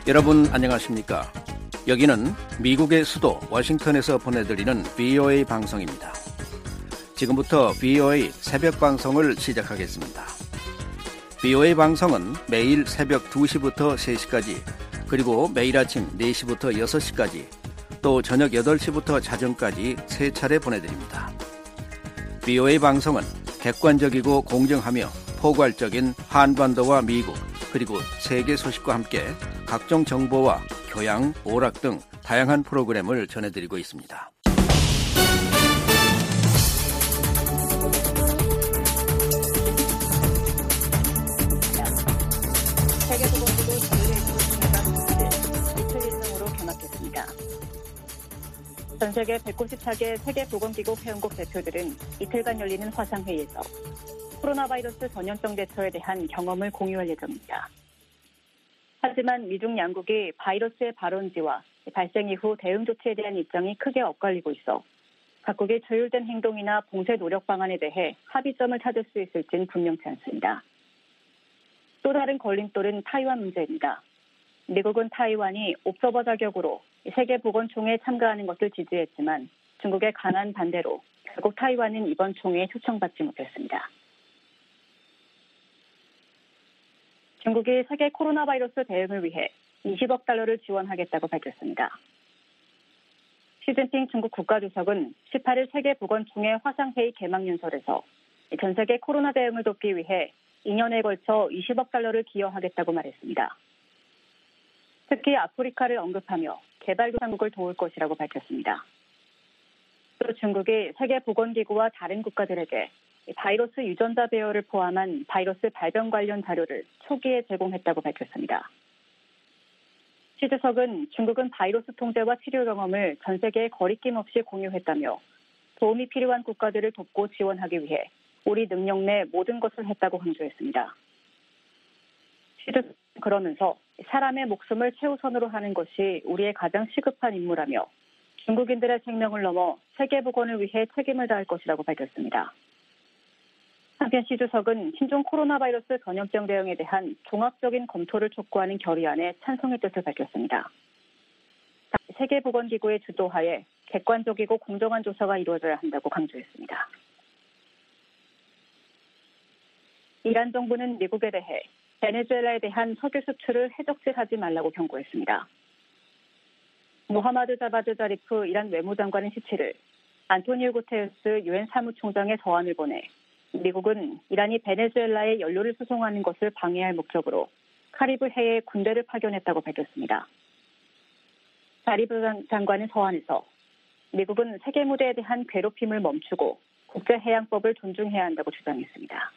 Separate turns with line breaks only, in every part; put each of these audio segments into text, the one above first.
여러분 안녕하십니까? 여기는 미국의 수도 워싱턴에서 보내드리는 VOA 방송입니다. 지금부터 VOA 새벽 방송을 시작하겠습니다. VOA 방송은 매일 새벽 2시부터 3시까지, 그리고 매일 아침 4시부터 6시까지, 또 저녁 8시부터 자정까지 3차례 보내드립니다. VOA 방송은 객관적이고 공정하며 포괄적인 한반도와 미국, 그리고 세계 소식과 함께 각종 정보와 교양, 오락 등 다양한 프로그램을 전해드리고 있습니다.
세계보건기구 WHO 이틀 일정으로 개막했습니다. 전 세계 194개 세계보건기구 회원국 대표들은 이틀간 열리는 화상회의에서 코로나 바이러스 전염병 대처에 대한 경험을 공유할 예정입니다. 하지만 미중 양국이 바이러스의 발원지와 발생 이후 대응 조치에 대한 입장이 크게 엇갈리고 있어 각국이 조율된 행동이나 봉쇄 노력 방안에 대해 합의점을 찾을 수 있을지는 분명치 않습니다. 또 다른 걸림돌은 타이완 문제입니다. 미국은 타이완이 옵저버 자격으로 세계보건총회에 참가하는 것을 지지했지만 중국의 강한 반대로 결국 타이완은 이번 총회에 초청받지 못했습니다. 중국이 세계 코로나 바이러스 대응을 위해 20억 달러를 지원하겠다고 밝혔습니다. 시진핑 중국 국가주석은 18일 세계보건총회 화상회의 개막연설에서 전 세계 코로나 대응을 돕기 위해 2년에 걸쳐 20억 달러를 기여하겠다고 말했습니다. 특히 아프리카를 언급하며 개발도상국을 도울 것이라고 밝혔습니다. 또 중국이 세계보건기구와 다른 국가들에게 바이러스 유전자 배열을 포함한 바이러스 발병 관련 자료를 초기에 제공했다고 밝혔습니다. 시 주석은 중국은 바이러스 통제와 치료 경험을 전 세계에 거리낌 없이 공유했다며 도움이 필요한 국가들을 돕고 지원하기 위해 우리 능력 내 모든 것을 했다고 강조했습니다. 시 주석은 그러면서 사람의 목숨을 최우선으로 하는 것이 우리의 가장 시급한 임무라며 중국인들의 생명을 넘어 세계보건을 위해 책임을 다할 것이라고 밝혔습니다. 한편 시 주석은 신종 코로나 바이러스 전염병 대응에 대한 종합적인 검토를 촉구하는 결의안에 찬성의 뜻을 밝혔습니다. 세계보건기구의 주도하에 객관적이고 공정한 조사가 이루어져야 한다고 강조했습니다. 이란 정부는 미국에 대해 베네수엘라에 대한 석유 수출을 해적질하지 말라고 경고했습니다. 모하마드 자바드 자리프 이란 외무장관은 17일 안토니오 구테레스 유엔 사무총장의 서한을 보내 미국은 이란이 베네수엘라에 연료를 수송하는 것을 방해할 목적으로 카리브 해에 군대를 파견했다고 밝혔습니다. 자리프 장관은 서한에서 미국은 세계 무대에 대한 괴롭힘을 멈추고 국제해양법을 존중해야 한다고 주장했습니다.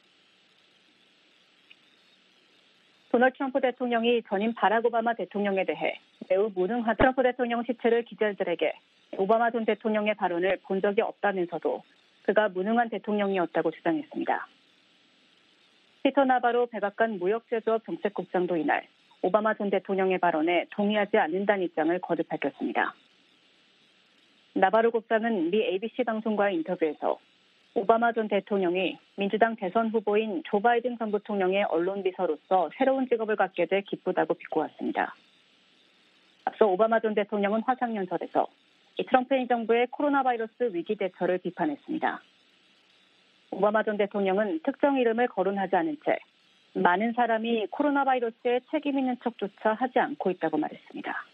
도널드 트럼프 대통령이 전임 바락 오바마 대통령에 대해 매우 무능하다. 트럼프 대통령 17일 기자들에게 오바마 전 대통령의 발언을 본 적이 없다면서도 그가 무능한 대통령이었다고 주장했습니다. 피터 나바로 백악관 무역제조업 정책국장도 이날 오바마 전 대통령의 발언에 동의하지 않는다는 입장을 거듭 밝혔습니다. 나바로 국장은 미 ABC 방송과의 인터뷰에서 오바마 전 대통령이 민주당 대선 후보인 조 바이든 전 부통령의 언론 비서로서 새로운 직업을 갖게 돼 기쁘다고 비꼬았습니다. 앞서 오바마 전 대통령은 화상연설에서 트럼프 행정부의 코로나 바이러스 위기 대처를 비판했습니다. 오바마 전 대통령은 특정 이름을 거론하지 않은 채 많은 사람이 코로나 바이러스에 책임 있는 척조차 하지 않고 있다고 말했습니다.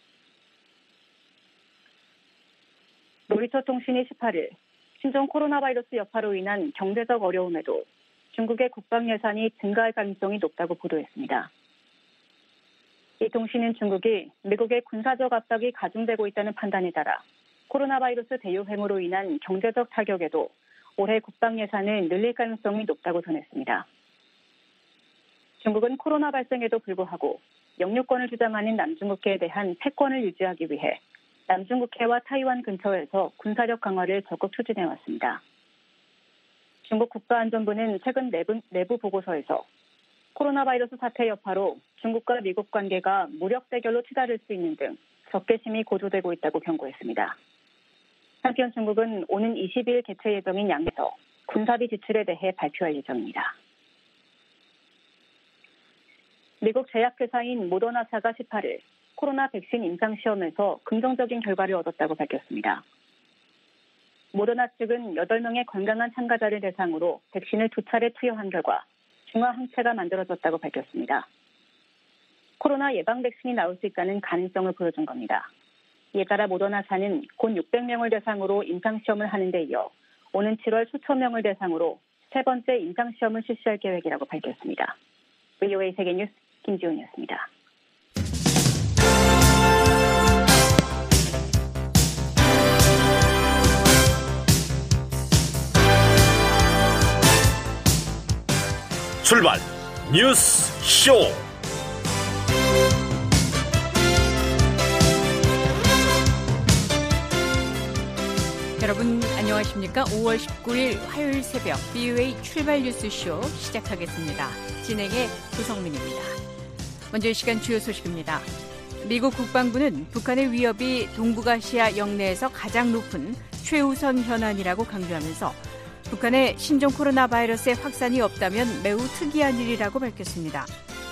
로이터 통신이 18일 신종 코로나 바이러스 여파로 인한 경제적 어려움에도 중국의 국방 예산이 증가할 가능성이 높다고 보도했습니다. 이 통신은 중국이 미국의 군사적 압박이 가중되고 있다는 판단에 따라 코로나 바이러스 대유행으로 인한 경제적 타격에도 올해 국방 예산을 늘릴 가능성이 높다고 전했습니다. 중국은 코로나 발생에도 불구하고 영유권을 주장하는 남중국해에 대한 패권을 유지하기 위해 남중국해와 타이완 근처에서 군사력 강화를 적극 추진해왔습니다. 중국 국가안전부는 최근 내부 보고서에서 코로나 바이러스 사태 여파로 중국과 미국 관계가 무력 대결로 치달을 수 있는 등 적개심이 고조되고 있다고 경고했습니다. 한편 중국은 오는 20일 개최 예정인 양에서 군사비 지출에 대해 발표할 예정입니다. 미국 제약회사인 모더나사가 18일 코로나 백신 임상시험에서 긍정적인 결과를 얻었다고 밝혔습니다. 모더나 측은 8명의 건강한 참가자를 대상으로 백신을 2차례 투여한 결과 중화 항체가 만들어졌다고 밝혔습니다. 코로나 예방 백신이 나올 수 있다는 가능성을 보여준 겁니다. 이에 따라 모더나사는 곧 600명을 대상으로 임상시험을 하는 데 이어 오는 7월 수천 명을 대상으로 세 번째 임상시험을 실시할 계획이라고 밝혔습니다. VOA 세계뉴스 김지훈이었습니다.
출발 뉴스 쇼.
여러분 안녕하십니까? 5월 19일 화요일 새벽 VOA 출발 뉴스 쇼 시작하겠습니다. 진행의 구성민입니다. 먼저 이 시간 주요 소식입니다. 미국 국방부는 북한의 위협이 동북아시아 영내에서 가장 높은 최우선 현안이라고 강조하면서 북한의 신종 코로나 바이러스의 확산이 없다면 매우 특이한 일이라고 밝혔습니다.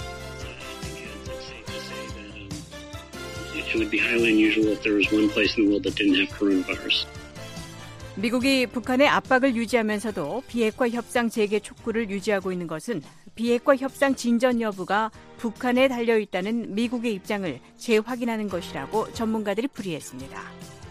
It would be highly unusual if there was one place in the world that didn't have coronavirus.
미국이 북한의 압박을 유지하면서도 비핵화 협상 재개 촉구를 유지하고 있는 것은 비핵화 협상 진전 여부가 북한에 달려있다는 미국의 입장을 재확인하는 것이라고 전문가들이 풀이했습니다.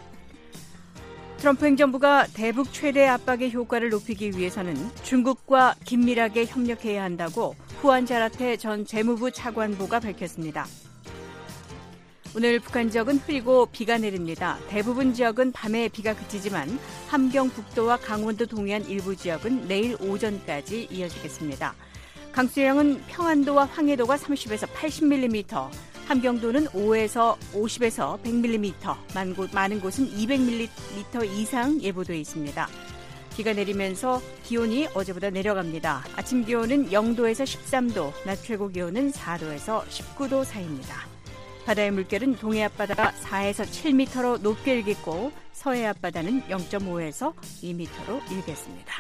트럼프 행정부가 대북 최대 압박의 효과를 높이기 위해서는 중국과 긴밀하게 협력해야 한다고 후안 자라테 전 재무부 차관보가 밝혔습니다. 오늘 북한 지역은 흐리고 비가 내립니다. 대부분 지역은 밤에 비가 그치지만 함경 북도와 강원도 동해안 일부 지역은 내일 오전까지 이어지겠습니다. 강수량은 평안도와 황해도가 30에서 80mm, 함경도는 5에서 50에서 100mm, 많은 곳은 200mm 이상 예보되어 있습니다. 비가 내리면서 기온이 어제보다 내려갑니다. 아침 기온은 0도에서 13도, 낮 최고 기온은 4도에서 19도 사이입니다. 바다의 물결은 동해 앞바다가 4에서 7m로 높게 일겠고 서해 앞바다는 0.5에서 2m로 일겠습니다.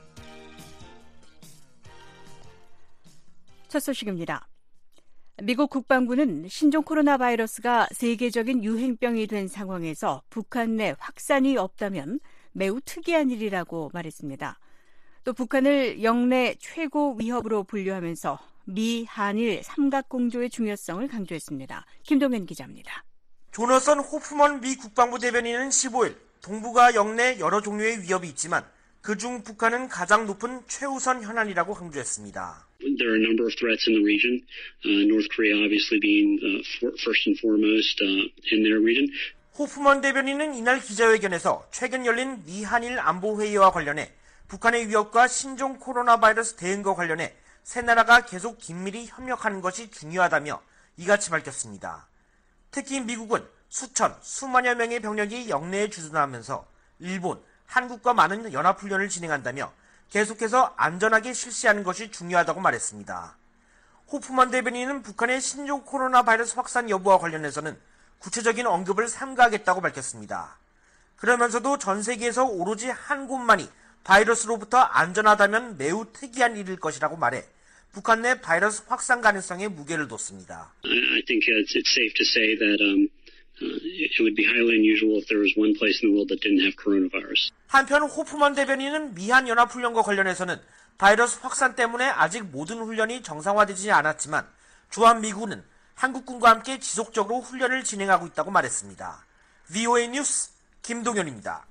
첫 소식입니다. 미국 국방부는 신종 코로나 바이러스가 세계적인 유행병이 된 상황에서 북한 내 확산이 없다면 매우 특이한 일이라고 말했습니다. 또 북한을 영내 최고 위협으로 분류하면서 미, 한일 삼각공조의 중요성을 강조했습니다. 김동현 기자입니다.
조너선 호프먼 미 국방부 대변인은 15일 동북아 영내 여러 종류의 위협이 있지만 그중 북한은 가장 높은 최우선 현안이라고 강조했습니다.
There are a number of threats in the region, North Korea obviously being first and foremost in their region.
호프먼 대변인은 이날 기자회견에서 최근 열린 미, 한일 안보회의와 관련해 북한의 위협과 신종 코로나 바이러스 대응과 관련해 세 나라가 계속 긴밀히 협력하는 것이 중요하다며 이같이 밝혔습니다. 특히 미국은 수만여 명의 병력이 영내에 주둔하면서 일본, 한국과 많은 연합훈련을 진행한다며 계속해서 안전하게 실시하는 것이 중요하다고 말했습니다. 호프먼 대변인은 북한의 신종 코로나 바이러스 확산 여부와 관련해서는 구체적인 언급을 삼가하겠다고 밝혔습니다. 그러면서도 전 세계에서 오로지 한 곳만이 바이러스로부터 안전하다면 매우 특이한 일일 것이라고 말해 북한 내 바이러스 확산 가능성에 무게를 뒀습니다.
I think it's safe to say that it would be highly unusual if there was one place in the world that didn't have coronavirus.
한편 호프먼 대변인은 미한 연합훈련과 관련해서는 바이러스 확산 때문에 아직 모든 훈련이 정상화되지 않았지만 주한미군은 한국군과 함께 지속적으로 훈련을 진행하고 있다고 말했습니다. VOA 뉴스 김동현입니다.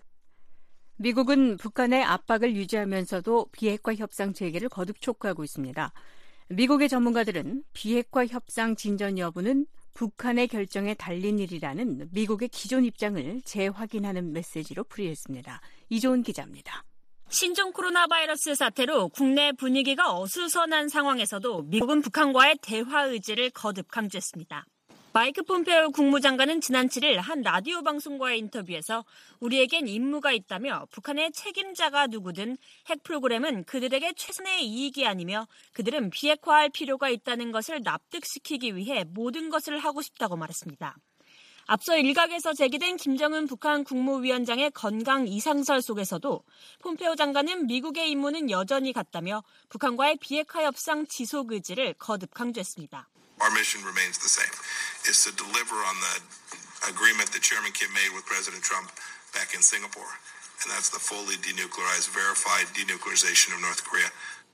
미국은 북한의 압박을 유지하면서도 비핵화 협상 재개를 거듭 촉구하고 있습니다. 미국의 전문가들은 비핵화 협상 진전 여부는 북한의 결정에 달린 일이라는 미국의 기존 입장을 재확인하는 메시지로 풀이했습니다. 이조은 기자입니다.
신종 코로나 바이러스 사태로 국내 분위기가 어수선한 상황에서도 미국은 북한과의 대화 의지를 거듭 강조했습니다. 마이크 폼페오 국무장관은 지난 7일 한 라디오 방송과의 인터뷰에서 우리에겐 임무가 있다며 북한의 책임자가 누구든 핵 프로그램은 그들에게 최선의 이익이 아니며 그들은 비핵화할 필요가 있다는 것을 납득시키기 위해 모든 것을 하고 싶다고 말했습니다. 앞서 일각에서 제기된 김정은 북한 국무위원장의 건강 이상설 속에서도 폼페오 장관은 미국의 임무는 여전히 같다며 북한과의 비핵화 협상 지속 의지를 거듭 강조했습니다.
Our mission remains the same, is to deliver on the agreement that Chairman Kim made with President Trump back in Singapore. And that's the fully denuclearized, verified denuclearization of North Korea.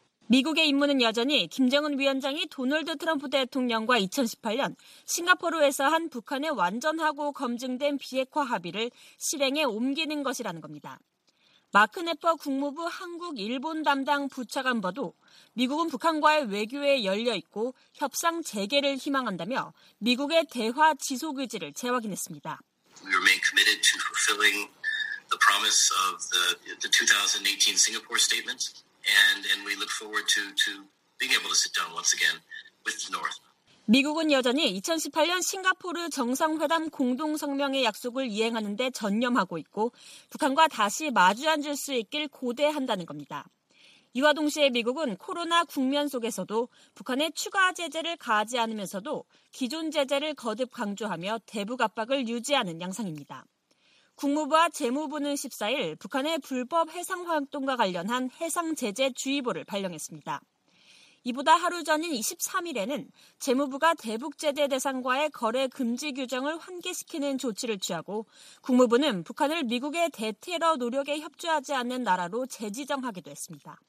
미국의 임무는 여전히 김정은 위원장이 도널드 트럼프 대통령과 2018년 싱가포르에서 한 북한의 완전하고 검증된 비핵화 합의를 실행에 옮기는 것이라는 겁니다. 마크 네퍼 국무부 한국 일본 담당 부차관보도 미국은 북한과의 외교에 열려 있고 협상 재개를 희망한다며 미국의 대화 지속 의지를 재확인했습니다.
We remain committed to fulfilling the promise of the 2018 Singapore statement. And we look forward to being able to sit down once again with the North.
미국은 여전히 2018년 싱가포르 정상회담 공동성명의 약속을 이행하는 데 전념하고 있고 북한과 다시 마주 앉을 수 있길 고대한다는 겁니다. 이와 동시에 미국은 코로나 국면 속에서도 북한의 추가 제재를 가하지 않으면서도 기존 제재를 거듭 강조하며 대북 압박을 유지하는 양상입니다. 국무부와 재무부는 14일 북한의 불법 해상 활동과 관련한 해상 제재 주의보를 발령했습니다. 이보다 하루 전인 23일에는 재무부가 대북 제재 대상과의 거래 금지 규정을 환기시키는 조치를 취하고 국무부는 북한을 미국의 대테러 노력에 협조하지 않는 나라로 재지정하기도 했습니다.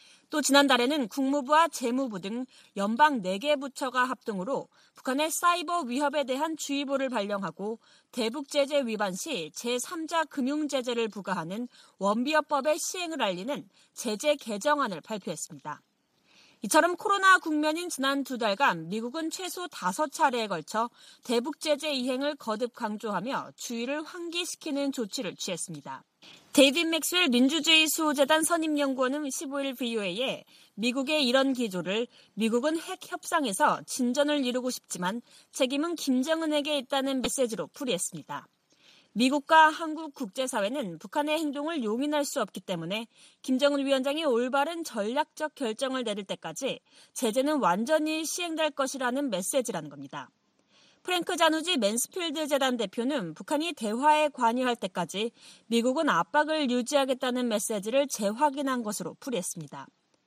또 지난달에는 국무부와 재무부 등 연방 4개 부처가 합동으로 북한의 사이버 위협에 대한 주의보를 발령하고 대북 제재 위반 시 제3자 금융제재를 부과하는 원비어법의 시행을 알리는 제재 개정안을 발표했습니다. 이처럼 코로나 국면인 지난 2달간 미국은 최소 5차례에 걸쳐 대북 제재 이행을 거듭 강조하며 주의를 환기시키는 조치를 취했습니다. 데이빗 맥스웰 민주주의 수호재단 선임연구원은 15일 VOA에 미국의 이런 기조를 미국은 핵 협상에서 진전을 이루고 싶지만 책임은 김정은에게 있다는 메시지로 풀이했습니다. 미국과 한국 국제사회는 북한의 행동을 용인할 수 없기 때문에 김정은 위원장이 올바른 전략적 결정을 내릴 때까지 제재는 완전히 시행될 것이라는 메시지라는 겁니다. 프랭크 자누지 맨스필드 재단 대표는 북한이 대화에 관여할 때까지 미국은 압박을 유지하겠다는 메시지를 재확인한 것으로 풀이했습니다.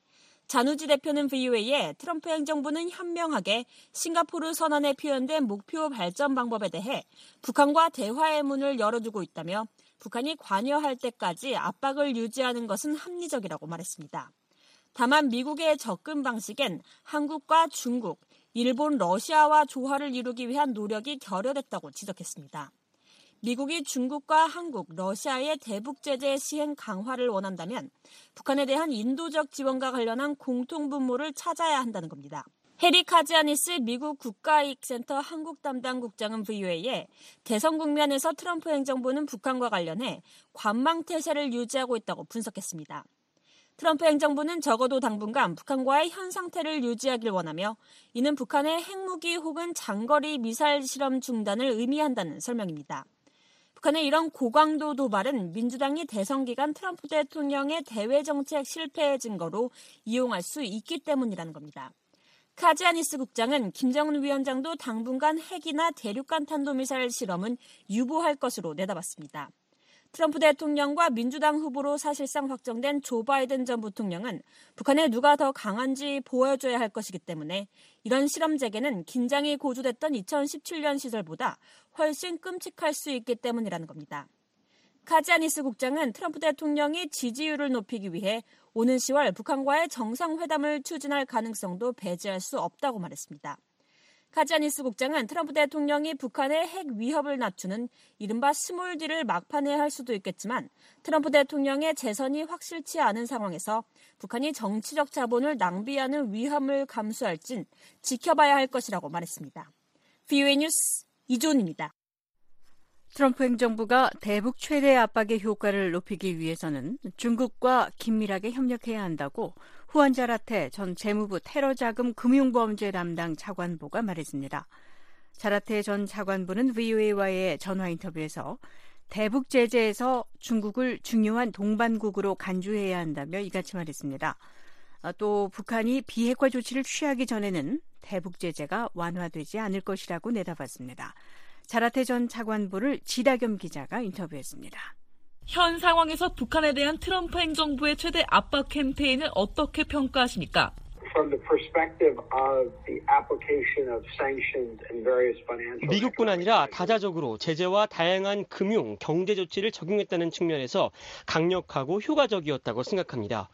자누지 대표는 VOA에 트럼프 행정부는 현명하게 싱가포르 선언에 표현된 목표 발전 방법에 대해 북한과 대화의 문을 열어두고 있다며 북한이 관여할 때까지 압박을 유지하는 것은 합리적이라고 말했습니다. 다만 미국의 접근 방식엔 한국과 중국, 일본, 러시아와 조화를 이루기 위한 노력이 결여됐다고 지적했습니다. 미국이 중국과 한국, 러시아의 대북 제재 시행 강화를 원한다면 북한에 대한 인도적 지원과 관련한 공통 분모를 찾아야 한다는 겁니다. 해리 카지아니스 미국 국가이익센터 한국 담당 국장은 VOA에 대선 국면에서 트럼프 행정부는 북한과 관련해 관망태세를 유지하고 있다고 분석했습니다. 트럼프 행정부는 적어도 당분간 북한과의 현 상태를 유지하길 원하며 이는 북한의 핵무기 혹은 장거리 미사일 실험 중단을 의미한다는 설명입니다. 북한의 이런 고강도 도발은 민주당이 대선 기간 트럼프 대통령의 대외 정책 실패의 증거로 이용할 수 있기 때문이라는 겁니다. 카지아니스 국장은 김정은 위원장도 당분간 핵이나 대륙간 탄도미사일 실험은 유보할 것으로 내다봤습니다. 트럼프 대통령과 민주당 후보로 사실상 확정된 조 바이든 전 부통령은 북한에 누가 더 강한지 보여줘야 할 것이기 때문에 이런 실험 재개는 긴장이 고조됐던 2017년 시절보다 훨씬 끔찍할 수 있기 때문이라는 겁니다. 카지아니스 국장은 트럼프 대통령이 지지율을 높이기 위해 오는 10월 북한과의 정상회담을 추진할 가능성도 배제할 수 없다고 말했습니다. 카지아니스 국장은 트럼프 대통령이 북한의 핵 위협을 낮추는 이른바 스몰 D를 막판에 할 수도 있겠지만 트럼프 대통령의 재선이 확실치 않은 상황에서 북한이 정치적 자본을 낭비하는 위험을 감수할진 지켜봐야 할 것이라고 말했습니다. VOA 뉴스 이존입니다.
트럼프 행정부가 대북 최대 압박의 효과를 높이기 위해서는 중국과 긴밀하게 협력해야 한다고 후안 자라테 전 재무부 테러자금 금융범죄 담당 차관보가 말했습니다. 자라테 전 차관보는 VOA와의 전화 인터뷰에서 대북 제재에서 중국을 중요한 동반국으로 간주해야 한다며 이같이 말했습니다. 또 북한이 비핵화 조치를 취하기 전에는 대북 제재가 완화되지 않을 것이라고 내다봤습니다. 자라테 전 차관보를 지다겸 기자가 인터뷰했습니다.
현 상황에서 북한에 대한 트럼프 행정부의 최대 압박 캠페인을 어떻게 평가하십니까? 미국뿐 아니라 다자적으로 제재와 다양한 금융, 경제 조치를 적용했다는 측면에서 강력하고 효과적이었다고 생각합니다.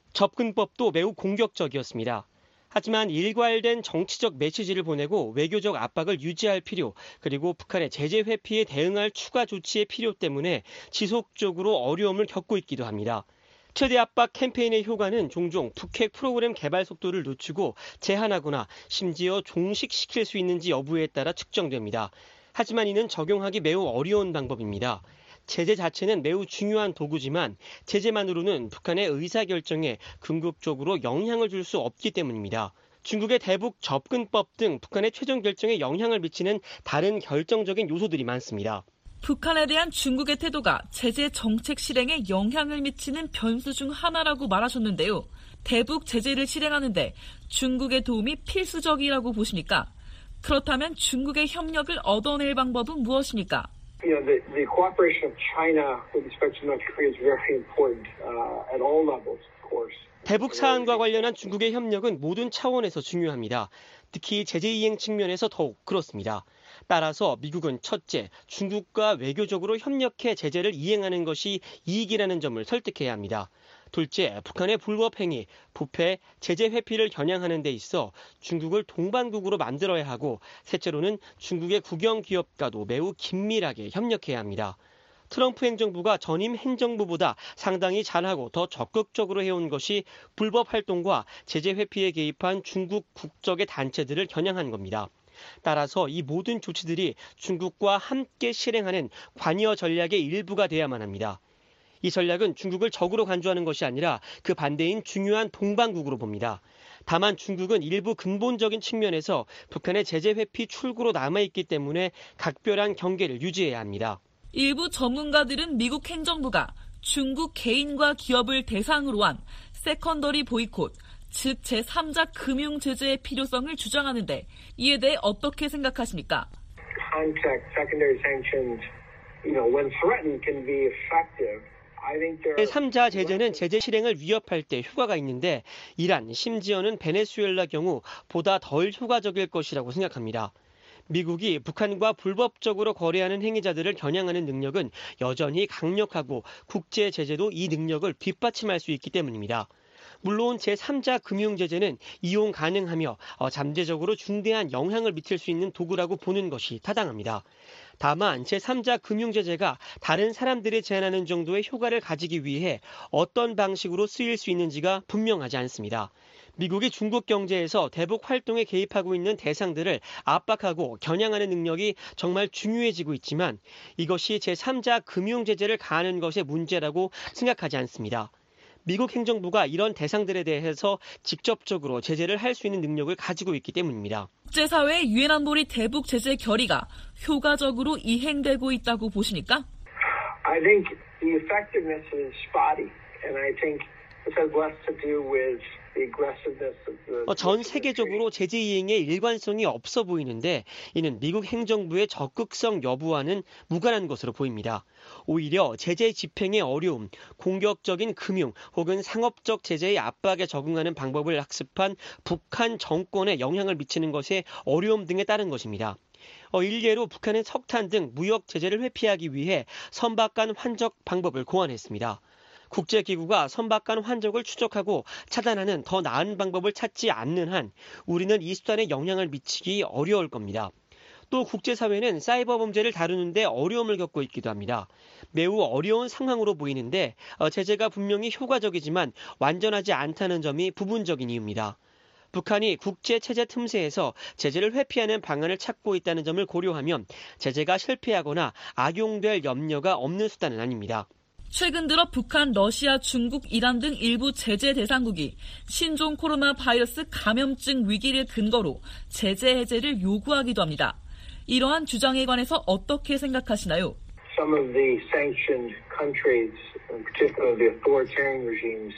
접근법도 매우 공격적이었습니다. 하지만 일괄된 정치적 메시지를 보내고 외교적 압박을 유지할 필요, 그리고 북한의 제재 회피에 대응할 추가 조치의 필요 때문에 지속적으로 어려움을 겪고 있기도 합니다. 최대 압박 캠페인의 효과는 종종 북핵 프로그램 개발 속도를 늦추고 제한하거나 심지어 종식시킬 수 있는지 여부에 따라 측정됩니다. 하지만 이는 적용하기 매우 어려운 방법입니다. 제재 자체는 매우 중요한 도구지만 제재만으로는 북한의 의사결정에 궁극적으로 영향을 줄 수 없기 때문입니다. 중국의 대북 접근법 등 북한의 최종 결정에 영향을 미치는 다른 결정적인 요소들이 많습니다.
북한에 대한 중국의 태도가 제재 정책 실행에 영향을 미치는 변수 중 하나라고 말하셨는데요. 대북 제재를 실행하는데 중국의 도움이 필수적이라고 보십니까? 그렇다면 중국의 협력을 얻어낼 방법은 무엇입니까?
The cooperation of China with respect to North Korea is very important at all levels, of course.
대북 사안과 관련한 중국의 협력은 모든 차원에서 중요합니다. 특히 제재 이행 측면에서 더욱 그렇습니다. 따라서 미국은 첫째, 중국과 외교적으로 협력해 제재를 이행하는 것이 이익이라는 점을 설득해야 합니다. 둘째, 북한의 불법 행위, 부패, 제재 회피를 겨냥하는 데 있어 중국을 동반국으로 만들어야 하고, 셋째로는 중국의 국영 기업과도 매우 긴밀하게 협력해야 합니다. 트럼프 행정부가 전임 행정부보다 상당히 잘하고 더 적극적으로 해온 것이 불법 활동과 제재 회피에 개입한 중국 국적의 단체들을 겨냥한 겁니다. 따라서 이 모든 조치들이 중국과 함께 실행하는 관여 전략의 일부가 돼야만 합니다. 이 전략은 중국을 적으로 간주하는 것이 아니라 그 반대인 중요한 동반국으로 봅니다. 다만 중국은 일부 근본적인 측면에서 북한의 제재 회피 출구로 남아있기 때문에 각별한 경계를 유지해야 합니다.
일부 전문가들은 미국 행정부가 중국 개인과 기업을 대상으로 한 세컨더리 보이콧, 즉 제3자 금융 제재의 필요성을 주장하는데 이에 대해 어떻게 생각하십니까?
제3자 제재는 제재 실행을 위협할 때 효과가 있는데 이란, 심지어는 베네수엘라 경우 보다 덜 효과적일 것이라고 생각합니다. 미국이 북한과 불법적으로 거래하는 행위자들을 겨냥하는 능력은 여전히 강력하고 국제 제재도 이 능력을 뒷받침할 수 있기 때문입니다. 물론 제3자 금융제재는 이용 가능하며 잠재적으로 중대한 영향을 미칠 수 있는 도구라고 보는 것이 타당합니다. 다만 제3자 금융제재가 다른 사람들이 제한하는 정도의 효과를 가지기 위해 어떤 방식으로 쓰일 수 있는지가 분명하지 않습니다. 미국이 중국 경제에서 대북 활동에 개입하고 있는 대상들을 압박하고 겨냥하는 능력이 정말 중요해지고 있지만 이것이 제3자 금융제재를 가하는 것의 문제라고 생각하지 않습니다. 미국 행정부가 이런 대상들에 대해서 직접적으로 제재를 할 수 있는 능력을 가지고 있기 때문입니다.
국제사회의 유엔 안보리 대북 제재 결의가 효과적으로 이행되고 있다고 보십니까?
I think the effectiveness is spotty, and I think this has less to do with the aggressiveness of the.
전 세계적으로 제재 이행에 일관성이 없어 보이는데 이는 미국 행정부의 적극성 여부와는 무관한 것으로 보입니다. 오히려 제재 집행의 어려움, 공격적인 금융 혹은 상업적 제재의 압박에 적응하는 방법을 학습한 북한 정권에 영향을 미치는 것에 어려움 등에 따른 것입니다. 일례로 북한은 석탄 등 무역 제재를 회피하기 위해 선박간 환적 방법을 고안했습니다. 국제기구가 선박간 환적을 추적하고 차단하는 더 나은 방법을 찾지 않는 한 우리는 이 수단에 영향을 미치기 어려울 겁니다. 또 국제사회는 사이버 범죄를 다루는 데 어려움을 겪고 있기도 합니다. 매우 어려운 상황으로 보이는데 제재가 분명히 효과적이지만 완전하지 않다는 점이 부분적인 이유입니다. 북한이 국제체제 틈새에서 제재를 회피하는 방안을 찾고 있다는 점을 고려하면 제재가 실패하거나 악용될 염려가 없는 수단은 아닙니다.
최근 들어 북한, 러시아, 중국, 이란 등 일부 제재 대상국이 신종 코로나 바이러스 감염증 위기를 근거로 제재 해제를 요구하기도 합니다. 이러한 주장에 관해서 어떻게 생각하시나요?
Some of the sanctioned countries, in particular the authoritarian regimes,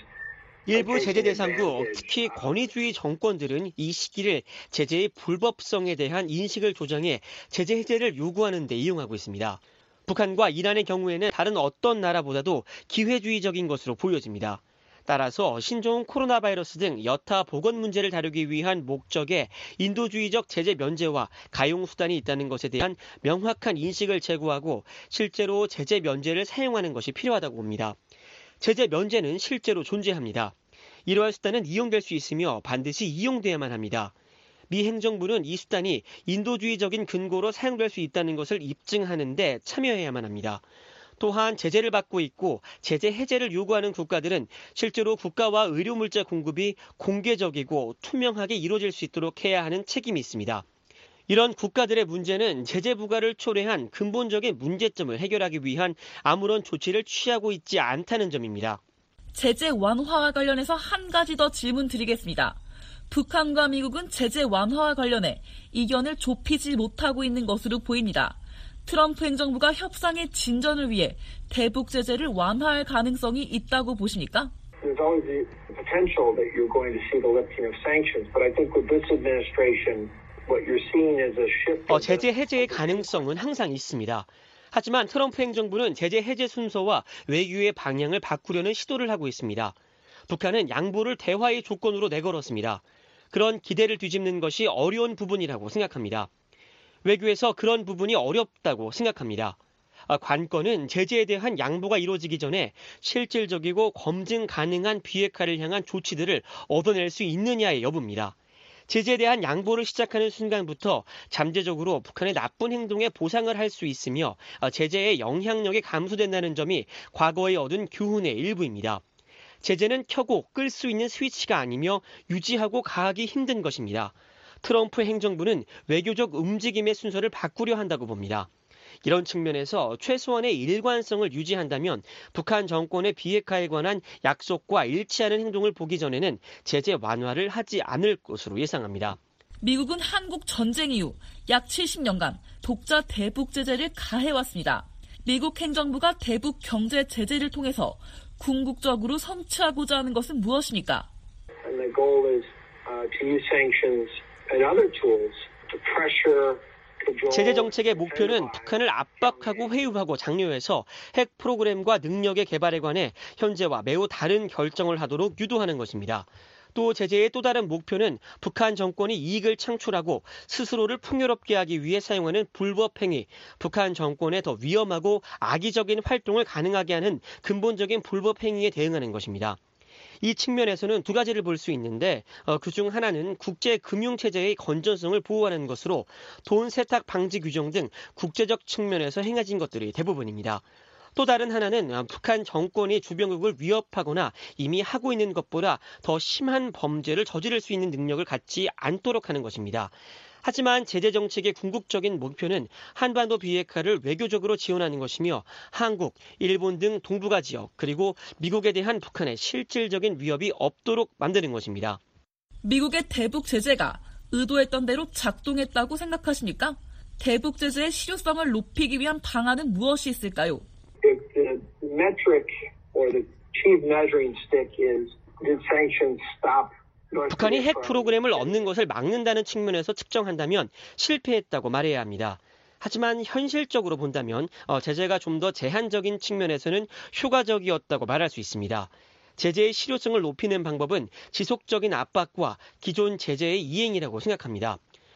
일부 제재 대상국, 특히 권위주의 정권들은 이 시기를 제재의 불법성에 대한 인식을 조장해 제재 해제를 요구하는 데 이용하고 있습니다. 북한과 이란의 경우에는 다른 어떤 나라보다도 기회주의적인 것으로 보여집니다. 따라서 신종 코로나 바이러스 등 여타 보건 문제를 다루기 위한 목적의 인도주의적 제재 면제와 가용 수단이 있다는 것에 대한 명확한 인식을 제고하고 실제로 제재 면제를 사용하는 것이 필요하다고 봅니다. 제재 면제는 실제로 존재합니다. 이러한 수단은 이용될 수 있으며 반드시 이용돼야만 합니다. 미 행정부는 이 수단이 인도주의적인 근거로 사용될 수 있다는 것을 입증하는 데 참여해야만 합니다. 또한 제재를 받고 있고 제재 해제를 요구하는 국가들은 실제로 국가와 의료 물자 공급이 공개적이고 투명하게 이루어질 수 있도록 해야 하는 책임이 있습니다. 이런 국가들의 문제는 제재 부과를 초래한 근본적인 문제점을 해결하기 위한 아무런 조치를 취하고 있지 않다는 점입니다.
제재 완화와 관련해서 한 가지 더 질문 드리겠습니다. 북한과 미국은 제재 완화와 관련해 이견을 좁히지 못하고 있는 것으로 보입니다. 트럼프 행정부가 협상의 진전을 위해 대북 제재를 완화할 가능성이 있다고 보십니까?
There's always the potential that you're going to see the lifting of sanctions, but I think with this administration, what you're seeing is a shift.
제재 해제의 가능성은 항상 있습니다. 하지만 트럼프 행정부는 제재 해제 순서와 외교의 방향을 바꾸려는 시도를 하고 있습니다. 북한은 양보를 대화의 조건으로 내걸었습니다. 그런 기대를 뒤집는 것이 어려운 부분이라고 생각합니다. 외교에서 그런 부분이 어렵다고 생각합니다. 관건은 제재에 대한 양보가 이루어지기 전에 실질적이고 검증 가능한 비핵화를 향한 조치들을 얻어낼 수 있느냐의 여부입니다. 제재에 대한 양보를 시작하는 순간부터 잠재적으로 북한의 나쁜 행동에 보상을 할 수 있으며 제재의 영향력이 감소된다는 점이 과거에 얻은 교훈의 일부입니다. 제재는 켜고 끌 수 있는 스위치가 아니며 유지하고 가하기 힘든 것입니다. 트럼프 행정부는 외교적 움직임의 순서를 바꾸려 한다고 봅니다. 이런 측면에서 최소한의 일관성을 유지한다면 북한 정권의 비핵화에 관한 약속과 일치하는 행동을 보기 전에는 제재 완화를 하지 않을 것으로 예상합니다.
미국은 한국 전쟁 이후 약 70년간 독자 대북 제재를 가해왔습니다. 미국 행정부가 대북 경제 제재를 통해서 궁극적으로 성취하고자 하는 것은 무엇입니까?
And the goal is to use sanctions and other tools to pressure.
제재 정책의 목표는 북한을 압박하고 회유하고 장려해서 핵 프로그램과 능력의 개발에 관해 현재와 매우 다른 결정을 하도록 유도하는 것입니다. 또 제재의 또 다른 목표는 북한 정권이 이익을 창출하고 스스로를 풍요롭게 하기 위해 사용하는 불법 행위, 북한 정권의 더 위험하고 악의적인 활동을 가능하게 하는 근본적인 불법 행위에 대응하는 것입니다. 이 측면에서는 두 가지를 볼 수 있는데 그중 하나는 국제금융체제의 건전성을 보호하는 것으로 돈 세탁 방지 규정 등 국제적 측면에서 행해진 것들이 대부분입니다. 또 다른 하나는 북한 정권이 주변국을 위협하거나 이미 하고 있는 것보다 더 심한 범죄를 저지를 수 있는 능력을 갖지 않도록 하는 것입니다. 하지만 제재 정책의 궁극적인 목표는 한반도 비핵화를 외교적으로 지원하는 것이며 한국, 일본 등 동북아 지역 그리고 미국에 대한 북한의 실질적인 위협이 없도록 만드는 것입니다.
미국의 대북 제재가 의도했던 대로 작동했다고 생각하십니까? 대북 제재의 실효성을 높이기 위한 방안은 무엇이 있을까요?
The metric or the chief measuring stick is did sanctions stop?
북한이 핵 프로그램을 얻는 것을 막는다는 측면에서 측정한다면 실패했다고 말해야 합니다. 하지만 현실적으로 본다면 제재가 좀 더 제한적인 측면에서는 효과적이었다고 말할 수 있습니다. 제재의 실효성을 높이는 방법은 지속적인 압박과 기존 제재의 이행이라고 생각합니다.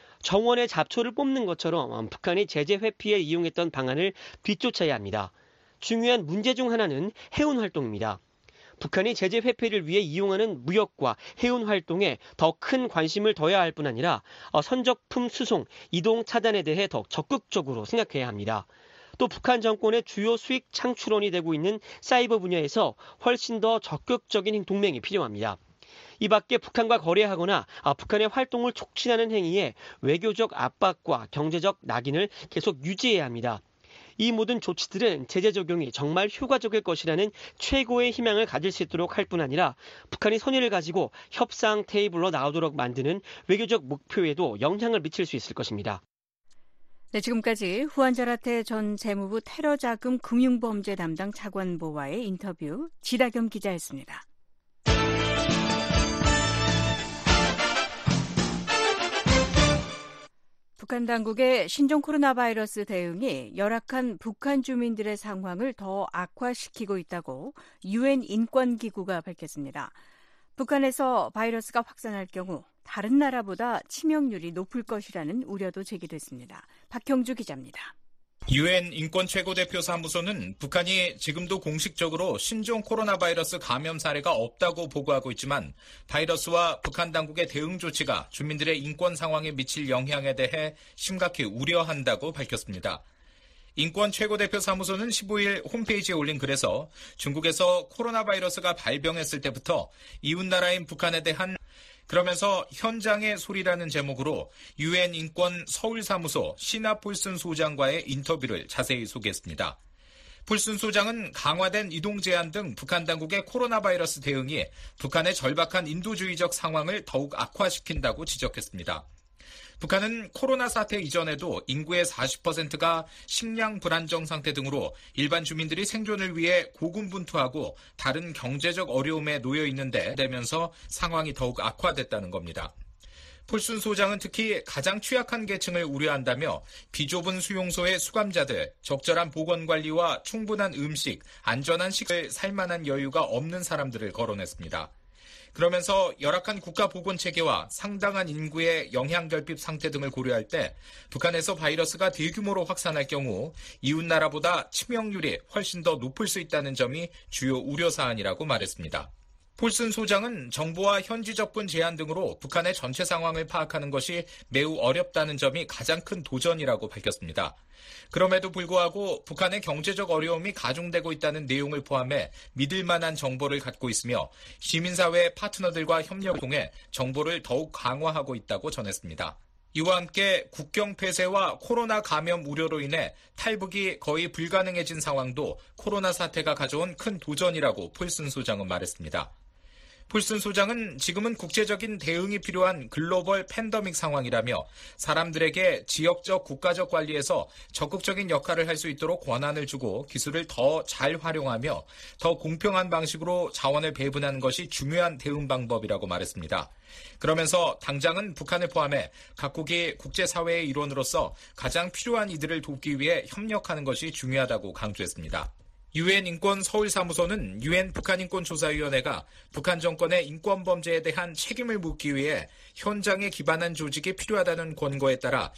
정원의 잡초를 뽑는 것처럼 북한이 제재 회피에 이용했던 방안을 뒤쫓아야 합니다. 중요한 문제 중 하나는 해운 활동입니다. 북한이 제재 회피를 위해 이용하는 무역과 해운 활동에 더 큰 관심을 둬야 할 뿐 아니라 선적품 수송, 이동 차단에 대해 더 적극적으로 생각해야 합니다. 또 북한 정권의 주요 수익 창출원이 되고 있는 사이버 분야에서 훨씬 더 적극적인 동맹이 필요합니다. 이 밖에 북한과 거래하거나 북한의 활동을 촉진하는 행위에 외교적 압박과 경제적 낙인을 계속 유지해야 합니다. 이 모든 조치들은 제재 적용이 정말 효과적일 것이라는 최고의 희망을 가질 수 있도록 할 뿐 아니라 북한이 선의를 가지고 협상 테이블로 나오도록 만드는 외교적 목표에도 영향을 미칠 수 있을 것입니다.
네, 지금까지 후안자라테 전 재무부 테러자금 금융범죄 담당 차관보와의 인터뷰 지다겸 기자였습니다. 북한 당국의 신종 코로나 바이러스 대응이 열악한 북한 주민들의 상황을 더 악화시키고 있다고 유엔 인권기구가 밝혔습니다. 북한에서 바이러스가 확산할 경우 다른 나라보다 치명률이 높을 것이라는 우려도 제기됐습니다. 박형주 기자입니다.
유엔 인권 최고대표 사무소는 북한이 지금도 공식적으로 신종 코로나 바이러스 감염 사례가 없다고 보고하고 있지만 바이러스와 북한 당국의 대응 조치가 주민들의 인권 상황에 미칠 영향에 대해 심각히 우려한다고 밝혔습니다. 인권 최고대표 사무소는 15일 홈페이지에 올린 글에서 중국에서 코로나 바이러스가 발병했을 때부터 이웃나라인 북한에 대한 그러면서 현장의 소리라는 제목으로 유엔 인권 서울사무소 시나 폴슨 소장과의 인터뷰를 자세히 소개했습니다. 폴슨 소장은 강화된 이동 제한 등 북한 당국의 코로나 바이러스 대응이 북한의 절박한 인도주의적 상황을 더욱 악화시킨다고 지적했습니다. 북한은 코로나 사태 이전에도 인구의 40%가 식량 불안정 상태 등으로 일반 주민들이 생존을 위해 고군분투하고 다른 경제적 어려움에 놓여 있는데 되면서 상황이 더욱 악화됐다는 겁니다. 폴슨 소장은 특히 가장 취약한 계층을 우려한다며 비좁은 수용소의 수감자들, 적절한 보건관리와 충분한 음식, 안전한 식을 살 만한 여유가 없는 사람들을 거론했습니다. 그러면서 열악한 국가 보건 체계와 상당한 인구의 영향 결핍 상태 등을 고려할 때 북한에서 바이러스가 대규모로 확산할 경우 이웃 나라보다 치명률이 훨씬 더 높을 수 있다는 점이 주요 우려 사안이라고 말했습니다. 폴슨 소장은 정보와 현지 접근 제한 등으로 북한의 전체 상황을 파악하는 것이 매우 어렵다는 점이 가장 큰 도전이라고 밝혔습니다. 그럼에도 불구하고 북한의 경제적 어려움이 가중되고 있다는 내용을 포함해 믿을 만한 정보를 갖고 있으며 시민사회 파트너들과 협력을 통해 정보를 더욱 강화하고 있다고 전했습니다. 이와 함께 국경 폐쇄와 코로나 감염 우려로 인해 탈북이 거의 불가능해진 상황도 코로나 사태가 가져온 큰 도전이라고 폴슨 소장은 말했습니다. 폴슨 소장은 지금은 국제적인 대응이 필요한 글로벌 팬데믹 상황이라며 사람들에게 지역적 국가적 관리에서 적극적인 역할을 할 수 있도록 권한을 주고 기술을 더 잘 활용하며 더 공평한 방식으로 자원을 배분하는 것이 중요한 대응 방법이라고 말했습니다. 그러면서 당장은 북한을 포함해 각국이 국제사회의 일원으로서 가장 필요한 이들을 돕기 위해 협력하는 것이 중요하다고 강조했습니다. 유엔 인권 서울사무소는 유엔 북한인권조사위원회가 북한 정권의 인권범죄에 대한 책임을 묻기 위해 현장에 기반한 조직이 필요하다는 권고에 따라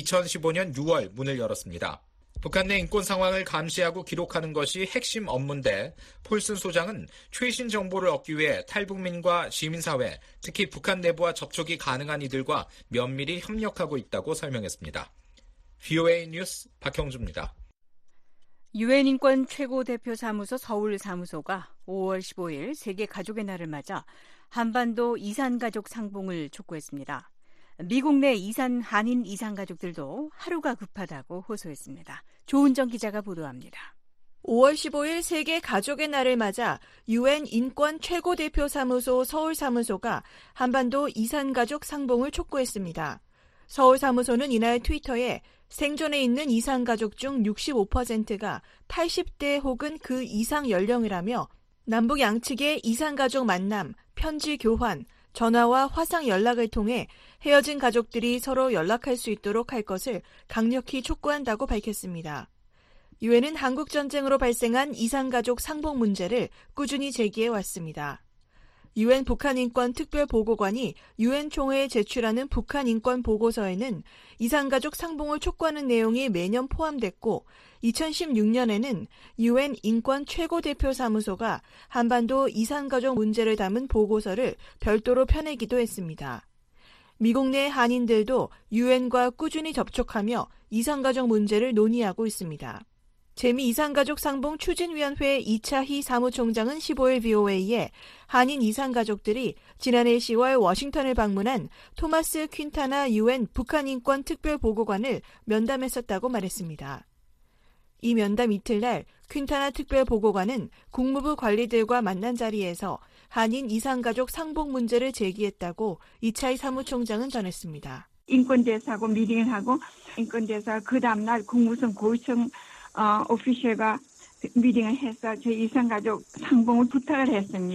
2015년 6월 문을 열었습니다. 북한 내 인권 상황을 감시하고 기록하는 것이 핵심 업무인데 폴슨 소장은 최신 정보를 얻기 위해 탈북민과 시민사회, 특히 북한 내부와 접촉이 가능한 이들과 면밀히 협력하고 있다고 설명했습니다. VOA 뉴스 박형주입니다.
유엔 인권 최고대표 사무소 서울사무소가 5월 15일 세계 가족의 날을 맞아 한반도 이산가족 상봉을 촉구했습니다. 미국 내 한인 이산가족들도 하루가 급하다고 호소했습니다. 조은정 기자가 보도합니다.
5월 15일 세계 가족의 날을 맞아 유엔 인권 최고대표 사무소 서울사무소가 한반도 이산가족 상봉을 촉구했습니다. 서울사무소는 이날 트위터에 생존해 있는 이산가족 중 65%가 80대 혹은 그 이상 연령이라며 남북 양측의 이산가족 만남, 편지 교환, 전화와 화상 연락을 통해 헤어진 가족들이 서로 연락할 수 있도록 할 것을 강력히 촉구한다고 밝혔습니다. 유엔은 한국전쟁으로 발생한 이산가족 상봉 문제를 꾸준히 제기해왔습니다. 유엔 북한인권 특별보고관이 유엔 총회에 제출하는 북한인권 보고서에는 이산가족 상봉을 촉구하는 내용이 매년 포함됐고 2016년에는 유엔 인권 최고대표 사무소가 한반도 이산가족 문제를 담은 보고서를 별도로 펴내기도 했습니다. 미국 내 한인들도 유엔과 꾸준히 접촉하며 이산가족 문제를 논의하고 있습니다. 재미이산가족 상봉 추진위원회 이차희 사무총장은 15일 VOA에 한인 이산가족들이 지난해 10월 워싱턴을 방문한 토마스 퀸타나 유엔 북한인권 특별보고관을 면담했었다고 말했습니다. 이 면담 이틀날 퀸타나 특별보고관은 국무부 관리들과 만난 자리에서 한인 이산가족 상봉 문제를 제기했다고 이차희 사무총장은 전했습니다.
인권대사하고 미팅을 하고 인권대사 그 다음날 국무성 고위층 오피셜과 미팅을 해서 저희 이산가족 상봉을 부탁을 했습니다.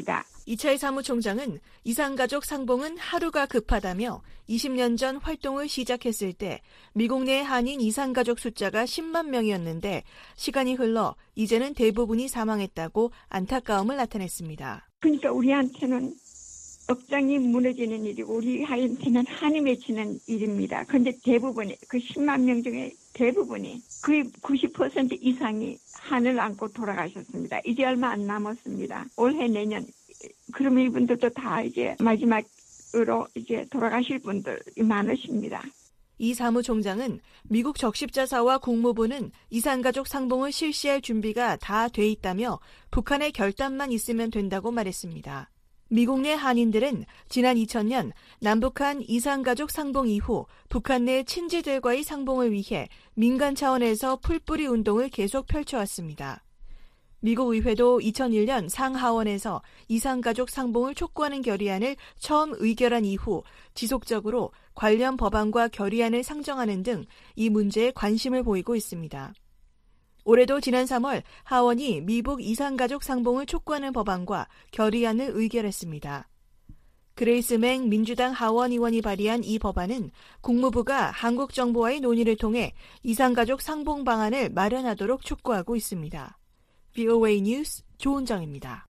이차희 사무총장은 이산가족 상봉은 하루가 급하다며 20년 전 활동을 시작했을 때 미국 내 한인 이산가족 숫자가 10만 명이었는데 시간이 흘러 이제는 대부분이 사망했다고 안타까움을 나타냈습니다.
그러니까 우리한테는 억장이 무너지는 일이고 우리한테는 한이 맺히는 일입니다. 그런데 대부분이 그 10만 명 중에 대부분이 거의 90% 이상이 한을 안고 돌아가셨습니다. 이제 얼마 안 남았습니다. 올해 내년 그러면 이분들도 다 이제 마지막으로 이제 돌아가실 분들이 많으십니다.
이 사무총장은 미국 적십자사와 국무부는 이산가족 상봉을 실시할 준비가 다 돼 있다며 북한의 결단만 있으면 된다고 말했습니다. 미국 내 한인들은 지난 2000년 남북한 이산가족 상봉 이후 북한 내 친지들과의 상봉을 위해 민간 차원에서 풀뿌리 운동을 계속 펼쳐왔습니다. 미국 의회도 2001년 상하원에서 이산가족 상봉을 촉구하는 결의안을 처음 의결한 이후 지속적으로 관련 법안과 결의안을 상정하는 등 이 문제에 관심을 보이고 있습니다. 올해도 지난 3월 하원이 미북 이산가족 상봉을 촉구하는 법안과 결의안을 의결했습니다. 그레이스 맹 민주당 하원 의원이 발의한 이 법안은 국무부가 한국 정부와의 논의를 통해 이산가족 상봉 방안을 마련하도록 촉구하고 있습니다. VOA 뉴스 조은정입니다.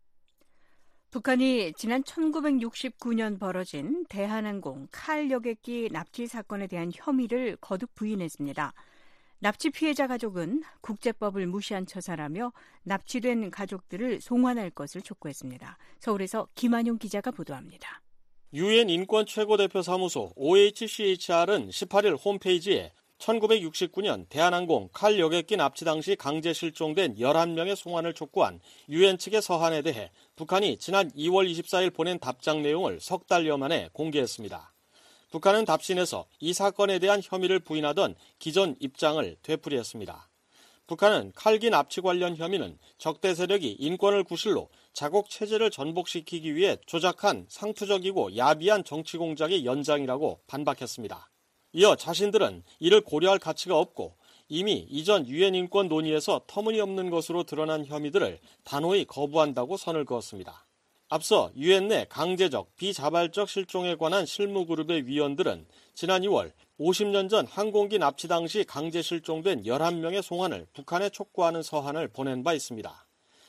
북한이 지난 1969년 벌어진 대한항공 칼 여객기 납치 사건에 대한 혐의를 거듭 부인했습니다. 납치 피해자 가족은 국제법을 무시한 처사라며 납치된 가족들을 송환할 것을 촉구했습니다. 서울에서 김한용 기자가 보도합니다.
유엔 인권 최고대표 사무소 OHCHR은 18일 홈페이지에 1969년 대한항공 칼 여객기 납치 당시 강제 실종된 11명의 송환을 촉구한 유엔 측의 서한에 대해 북한이 지난 2월 24일 보낸 답장 내용을 석 달여 만에 공개했습니다. 북한은 답신에서 이 사건에 대한 혐의를 부인하던 기존 입장을 되풀이했습니다. 북한은 칼기 납치 관련 혐의는 적대 세력이 인권을 구실로 자국 체제를 전복시키기 위해 조작한 상투적이고 야비한 정치 공작의 연장이라고 반박했습니다. 이어 자신들은 이를 고려할 가치가 없고 이미 이전 유엔 인권 논의에서 터무니없는 것으로 드러난 혐의들을 단호히 거부한다고 선을 그었습니다. 앞서 유엔 내 강제적, 비자발적 실종에 관한 실무그룹의 위원들은 지난 2월 50년 전 항공기 납치 당시 강제 실종된 11명의 송환을 북한에 촉구하는 서한을 보낸 바 있습니다.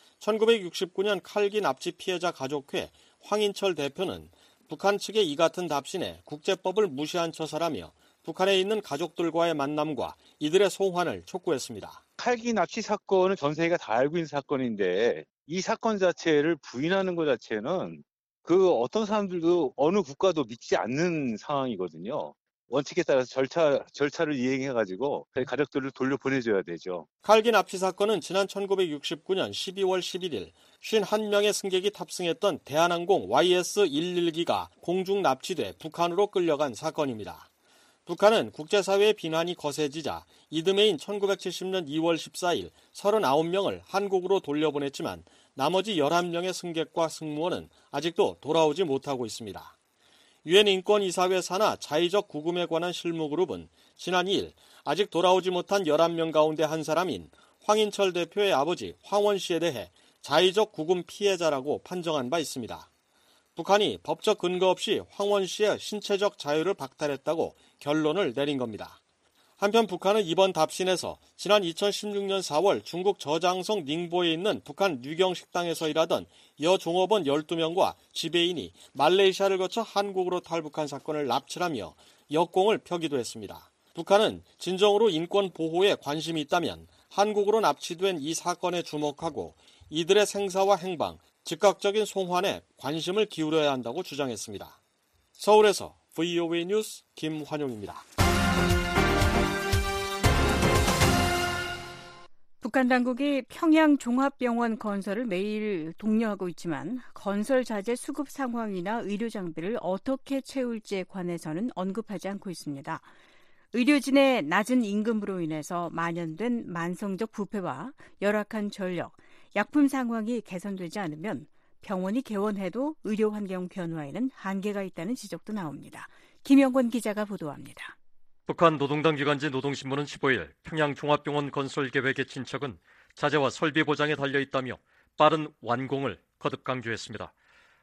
1969년 칼기 납치 피해자 가족회 황인철 대표는 북한 측의 이 같은 답신에 국제법을 무시한 처사라며 북한에 있는 가족들과의 만남과 이들의 송환을 촉구했습니다.
칼기 납치 사건은 전 세계가 다 알고 있는 사건인데 이 사건 자체를 부인하는 것 자체는 그 어떤 사람들도 어느 국가도 믿지 않는 상황이거든요. 원칙에 따라서 절차를 이행해가지고 가족들을 돌려보내줘야 되죠.
칼기 납치 사건은 지난 1969년 12월 11일 51명의 승객이 탑승했던 대한항공 YS-111기가 공중 납치돼 북한으로 끌려간 사건입니다. 북한은 국제사회의 비난이 거세지자 이듬해인 1970년 2월 14일 39명을 한국으로 돌려보냈지만 나머지 11명의 승객과 승무원은 아직도 돌아오지 못하고 있습니다. 유엔 인권이사회 산하 자의적 구금에 관한 실무그룹은 지난 2일 아직 돌아오지 못한 11명 가운데 한 사람인 황인철 대표의 아버지 황원 씨에 대해 자의적 구금 피해자라고 판정한 바 있습니다. 북한이 법적 근거 없이 황원 씨의 신체적 자유를 박탈했다고 결론을 내린 겁니다. 한편 북한은 이번 답신에서 지난 2016년 4월 중국 저장성 닝보에 있는 북한 뉴경 식당에서 일하던 여종업원 12명과 지배인이 말레이시아를 거쳐 한국으로 탈북한 사건을 납치하며 역공을 펴기도 했습니다. 북한은 진정으로 인권 보호에 관심이 있다면 한국으로 납치된 이 사건에 주목하고 이들의 생사와 행방, 즉각적인 송환에 관심을 기울여야 한다고 주장했습니다. 서울에서 VOA 뉴스 김환용입니다.
북한 당국이 평양 종합병원 건설을 매일 독려하고 있지만 건설 자재 수급 상황이나 의료 장비를 어떻게 채울지에 관해서는 언급하지 않고 있습니다. 의료진의 낮은 임금으로 인해서 만연된 만성적 부패와 열악한 전력, 약품 상황이 개선되지 않으면 병원이 개원해도 의료 환경 변화에는 한계가 있다는 지적도 나옵니다. 김영권 기자가 보도합니다.
북한 노동당 기관지 노동신문은 15일 평양 종합병원 건설 계획의 진척은 자재와 설비 보장에 달려있다며 빠른 완공을 거듭 강조했습니다.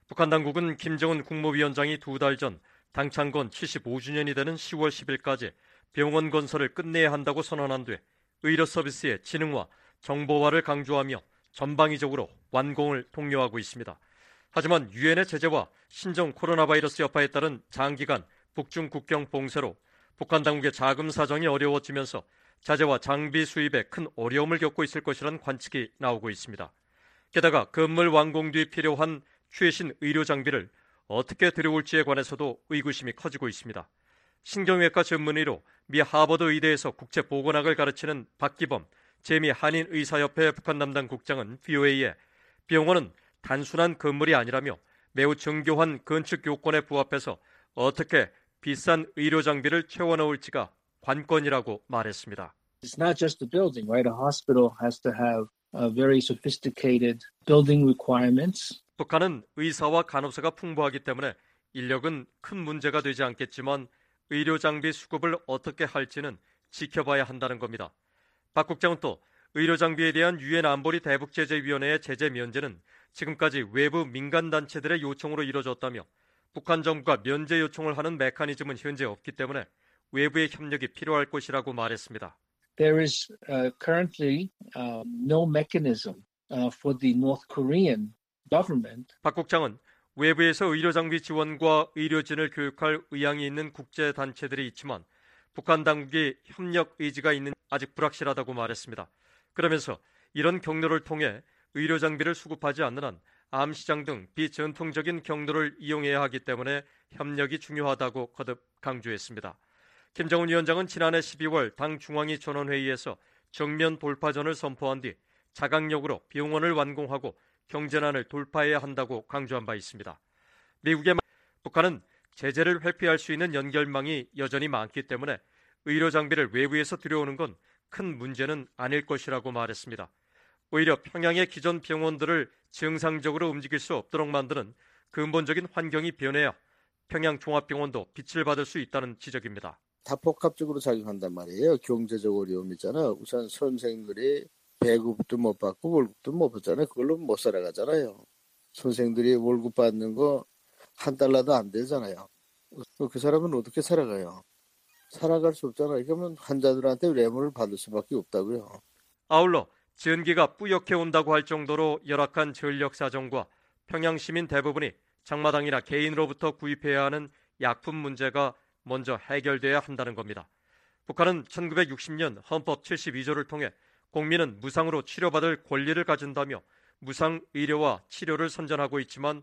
북한 당국은 김정은 국무위원장이 2달 전 당 창건 75주년이 되는 10월 10일까지 병원 건설을 끝내야 한다고 선언한 뒤 의료 서비스의 지능화, 정보화를 강조하며 전방위적으로 완공을 독려하고 있습니다. 하지만 유엔의 제재와 신종 코로나 바이러스 여파에 따른 장기간 북중 국경 봉쇄로 북한 당국의 자금 사정이 어려워지면서 자재와 장비 수입에 큰 어려움을 겪고 있을 것이라는 관측이 나오고 있습니다. 게다가 건물 완공 뒤 필요한 최신 의료 장비를 어떻게 들여올지에 관해서도 의구심이 커지고 있습니다. 신경외과 전문의로 미 하버드 의대에서 국제보건학을 가르치는 박기범 재미 한인의사협회 북한 담당 국장은 VOA에 병원은 단순한 건물이 아니라며 매우 정교한 건축 요건에 부합해서 어떻게 비싼 의료 장비를 채워넣을지가 관건이라고 말했습니다.
It's not just the building, right? A hospital has to have very sophisticated building requirements.
북한은 의사와 간호사가 풍부하기 때문에 인력은 큰 문제가 되지 않겠지만 의료 장비 수급을 어떻게 할지는 지켜봐야 한다는 겁니다. 박 국장은 또 의료 장비에 대한 유엔 안보리 대북제재위원회의 제재 면제는 지금까지 외부 민간단체들의 요청으로 이뤄졌다며 북한 정부가 면제 요청을 하는 메커니즘은 현재 없기 때문에 외부의 협력이 필요할 것이라고 말했습니다.
There is currently no mechanism for the North Korean government.
박 국장은 외부에서 의료 장비 지원과 의료진을 교육할 의향이 있는 국제 단체들이 있지만 북한 당국이 협력 의지가 있는 아직 불확실하다고 말했습니다. 그러면서 이런 경로를 통해 의료 장비를 수급하지 않는 한 암시장 등 비전통적인 경로를 이용해야 하기 때문에 협력이 중요하다고 거듭 강조했습니다. 김정은 위원장은 지난해 12월 당 중앙위 전원회의에서 정면 돌파전을 선포한 뒤 자강력으로 병원을 완공하고 경제난을 돌파해야 한다고 강조한 바 있습니다. 미국의 북한은 제재를 회피할 수 있는 연결망이 여전히 많기 때문에 의료 장비를 외부에서 들여오는 건 큰 문제는 아닐 것이라고 말했습니다. 오히려 평양의 기존 병원들을 정상적으로 움직일 수 없도록 만드는 근본적인 환경이 변해야 평양 종합병원도 빛을 받을 수 있다는 지적입니다.
다 복합적으로 작용한단 말이에요. 경제적 어려움 있잖아요. 우선 선생들이 배급도 못 받고 월급도 못 받잖아요. 그걸로 못 살아가잖아요. 선생들이 월급 받는 거 $1도 안 되잖아요. 그 사람은 어떻게 살아가요? 살아갈 수 없잖아요. 그러면 환자들한테 뇌물을 받을 수밖에 없다고요.
아울러 전기가 뿌옇게 온다고 할 정도로 열악한 전력 사정과 평양 시민 대부분이 장마당이나 개인으로부터 구입해야 하는 약품 문제가 먼저 해결돼야 한다는 겁니다. 북한은 1960년 헌법 72조를 통해 국민은 무상으로 치료받을 권리를 가진다며 무상 의료와 치료를 선전하고 있지만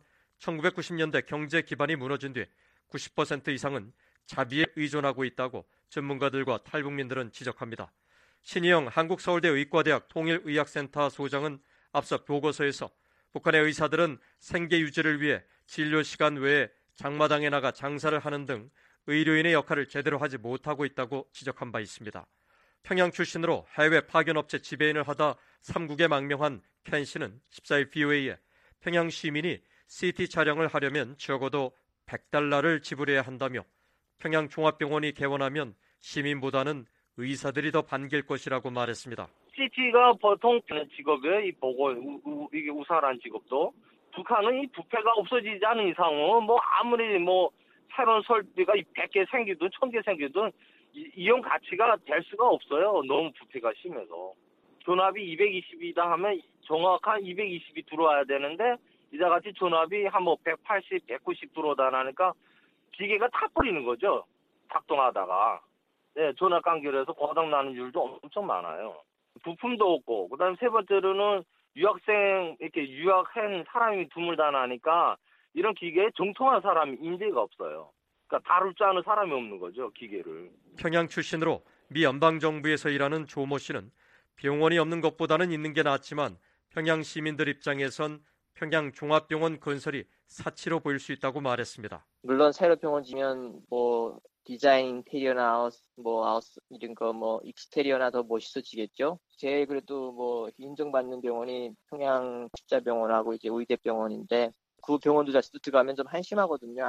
1990년대 경제 기반이 무너진 뒤 90% 이상은 자비에 의존하고 있다고 전문가들과 탈북민들은 지적합니다. 신희영 한국서울대 의과대학 통일의학센터 소장은 앞서 보고서에서 북한의 의사들은 생계 유지를 위해 진료 시간 외에 장마당에 나가 장사를 하는 등 의료인의 역할을 제대로 하지 못하고 있다고 지적한 바 있습니다. 평양 출신으로 해외 파견업체 지배인을 하다 3국에 망명한 켄 씨는 14일 VOA에 평양 시민이 CT 촬영을 하려면 적어도 $100를 지불해야 한다며 평양 종합병원이 개원하면 시민보다는 의사들이 더 반길 것이라고 말했습니다.
CT가 보통 직업이에요. 이 보고 이게 우수한 직업도 북한은 이 부패가 없어지지 않은 이상은 뭐 아무리 뭐 새로운 설비가 100개 생기든 1000개 생기든 이용 가치가 될 수가 없어요. 너무 부패가 심해서. 존압이 220이다 하면 정확한 220이 들어와야 되는데 이자같이 존압이 한 뭐 180, 190 들어오다 나니까 기계가 타버리는 거죠. 작동하다가. 네, 존압 간결해서 고장나는 일도 엄청 많아요. 부품도 없고, 그 다음에 세 번째로는 유학생, 이렇게 유학한 사람이 드물다 나니까 이런 기계에 정통한 사람이 인재가 없어요. 그러니까 다룰 줄 아는 사람이 없는 거죠, 기계를.
평양 출신으로 미 연방정부에서 일하는 조모 씨는 병원이 없는 것보다는 있는 게 낫지만 평양 시민들 입장에선 평양 종합병원 건설이 사치로 보일 수 있다고 말했습니다.
물론 새로 병원 지면 뭐 디자인 인테리어나 아우스 이런 거 뭐 익스테리어나 더 멋있어지겠죠. 제일 그래도 뭐 인정받는 병원이 평양 십자병원하고 이제 의대병원인데 그 병원도 자체도 들어가면 좀 한심하거든요.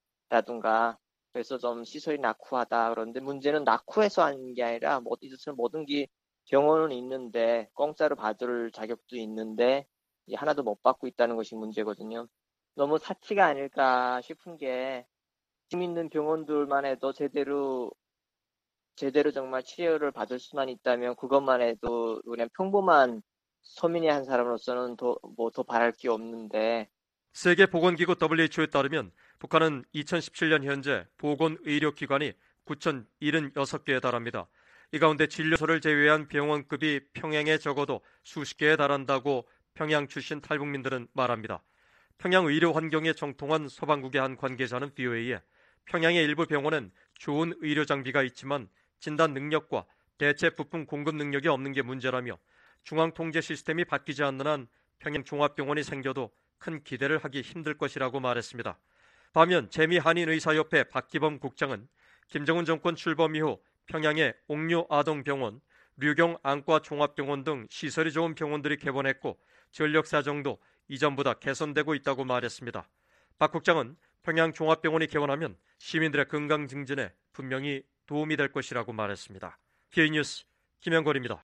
안에라든가. 그래서 좀 시설이 낙후하다. 그런데 문제는 낙후해서 하는 게 아니라 뭐 이것은 모든 게 병원은 있는데 공짜로 받을 자격도 있는데 하나도 못 받고 있다는 것이 문제거든요. 너무 사치가 아닐까 싶은 게 지금 있는 병원들만 해도 제대로 정말 치료를 받을 수만 있다면 그것만 해도 그냥 평범한 서민의 한 사람으로서는 더 바랄 게 없는데.
세계보건기구 WHO에 따르면 북한은 2017년 현재 보건의료기관이 9,076개에 달합니다. 이 가운데 진료소를 제외한 병원급이 평양에 적어도 수십 개에 달한다고 평양 출신 탈북민들은 말합니다. 평양 의료 환경에 정통한 소방국의 한 관계자는 VOA에 평양의 일부 병원은 좋은 의료 장비가 있지만 진단 능력과 대체 부품 공급 능력이 없는 게 문제라며 중앙 통제 시스템이 바뀌지 않는 한 평양 종합병원이 생겨도 큰 기대를 하기 힘들 것이라고 말했습니다. 반면 재미한인의사협회 박기범 국장은 김정은 정권 출범 이후 평양의 옥류 아동병원, 류경 안과 종합병원 등 시설이 좋은 병원들이 개원했고 전력 사정도 이전보다 개선되고 있다고 말했습니다. 박 국장은 평양 종합병원이 개원하면 시민들의 건강 증진에 분명히 도움이 될 것이라고 말했습니다. PA 뉴스 김영걸입니다.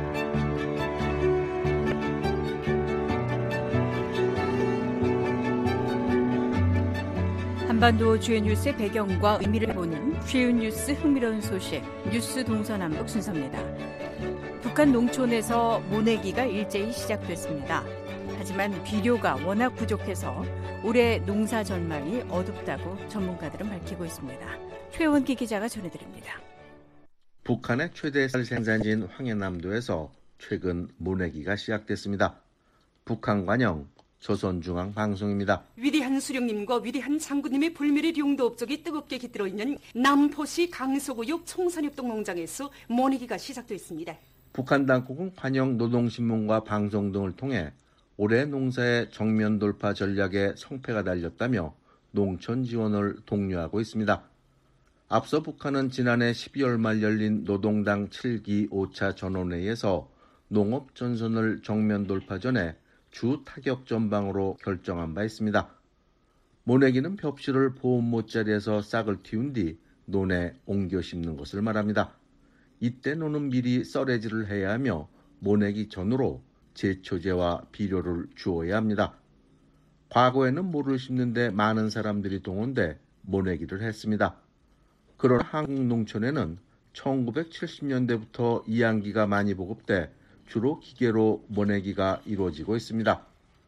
한반도 주요 뉴스의 배경과 의미를 보는 쉬운 뉴스 흥미로운 소식 뉴스 동서남북 순서입니다. 북한 농촌에서 모내기가 일제히 시작됐습니다. 하지만 비료가 워낙 부족해서 올해 농사 전망이 어둡다고 전문가들은 밝히고 있습니다. 최원기 기자가 전해드립니다.
북한의 최대 쌀 생산지인 황해남도에서 최근 모내기가 시작됐습니다. 북한관영 조선중앙방송입니다.
위대한 수령님과 위대한 장군님의 불멸의 용도 업적이 뜨겁게 깃들어 있는 남포시 강서구역 청산협동 농장에서 모내기가 시작됐습니다.
북한 당국은 관영 노동신문과 방송 등을 통해 올해 농사의 정면 돌파 전략에 성패가 달렸다며 농촌 지원을 독려하고 있습니다. 앞서 북한은 지난해 12월 말 열린 노동당 7기 5차 전원회의에서 농업 전선을 정면 돌파 전에 주 타격 전방으로 결정한 바 있습니다. 모내기는 벽실을 보온 못자리에서 싹을 틔운 뒤 논에 옮겨 심는 것을 말합니다. 이때 논은 미리 썰애질을 해야 하며 모내기 전으로 제초제와 비료를 주어야 합니다. 과거에는 모를 심는데 많은 사람들이 동원돼 모내기를 했습니다. 그러나 한국 농촌에는 1970년대부터 이양기가 많이 보급돼 주로 기계로 모내기가 이루어지고 있습니다.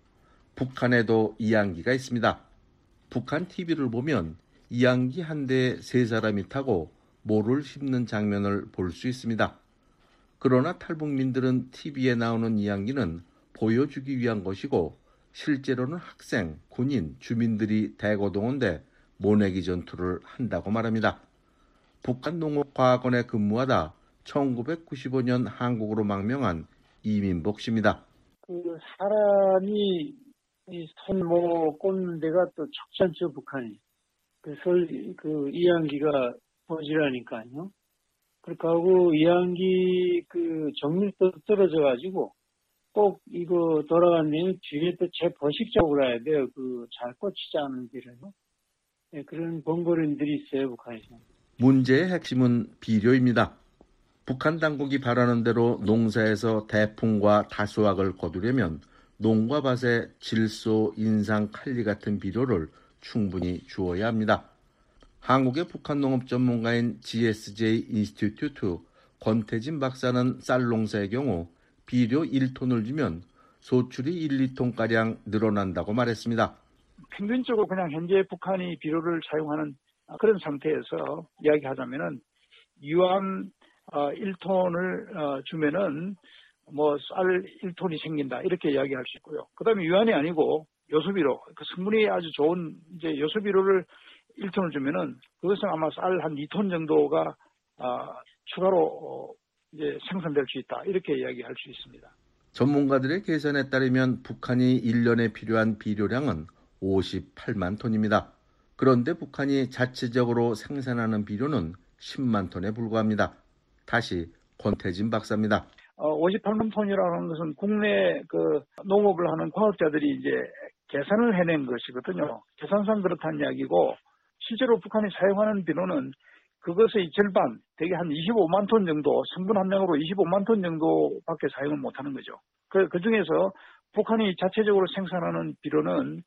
북한에도 이양기가 있습니다. 북한 TV를 보면 이양기 한 대에 3사람이 타고 모를 심는 장면을 볼 수 있습니다. 그러나 탈북민들은 TV에 나오는 이양기는 보여주기 위한 것이고 실제로는 학생, 군인, 주민들이 대거동원돼 모내기 전투를 한다고 말합니다. 북한 농업과학원에 근무하다 1995년 한국으로 망명한 이민복 씨입니다.
사람이 손모 꽂는 데가 또 적잖죠, 북한이. 그래서 이양기가 보지라니까요. 그렇게 하고 이양기 정밀도 떨어져가지고 꼭 이거 돌아가면 뒤에 또 재버식 작업을 해야 돼요. 잘 꽂히지 않은 길에는. 네, 그런 번거로움들이 있어요, 북한에서. 문제의 핵심은 비료입니다. 북한 당국이 바라는 대로 농사에서 대풍과 다수확을 거두려면 농과 밭에 질소, 인상, 칼리 같은 비료를 충분히 주어야 합니다. 한국의 북한 농업 전문가인 GSJ 인스티튜트 권태진 박사는 쌀 농사의 경우 비료 1톤을 주면 소출이 1~2톤가량 늘어난다고 말했습니다.
평균적으로 그냥 현재 북한이 비료를 사용하는 그런 상태에서 이야기하자면은 유황 1톤을 주면은 쌀 1톤이 생긴다 이렇게 이야기할 수 있고요. 그다음에 유황이 아니고 요소비료, 성분이 아주 좋은 이제 요소비료를 1톤을 주면은 그것은 아마 쌀 한 2톤 정도가 추가로 이제 생산될 수 있다 이렇게 이야기할 수 있습니다.
전문가들의 계산에 따르면 북한이 1년에 필요한 비료량은 58만 톤입니다. 그런데 북한이 자체적으로 생산하는 비료는 10만 톤에 불과합니다. 다시 권태진 박사입니다.
58만 톤이라는 것은 국내 농업을 하는 과학자들이 이제 계산을 해낸 것이거든요. 계산상 그렇다는 이야기고 실제로 북한이 사용하는 비료는 그것의 절반, 대개 한 25만 톤 정도, 성분 함량으로 25만 톤 정도밖에 사용을 못하는 거죠. 그 중에서 북한이 자체적으로 생산하는 비료는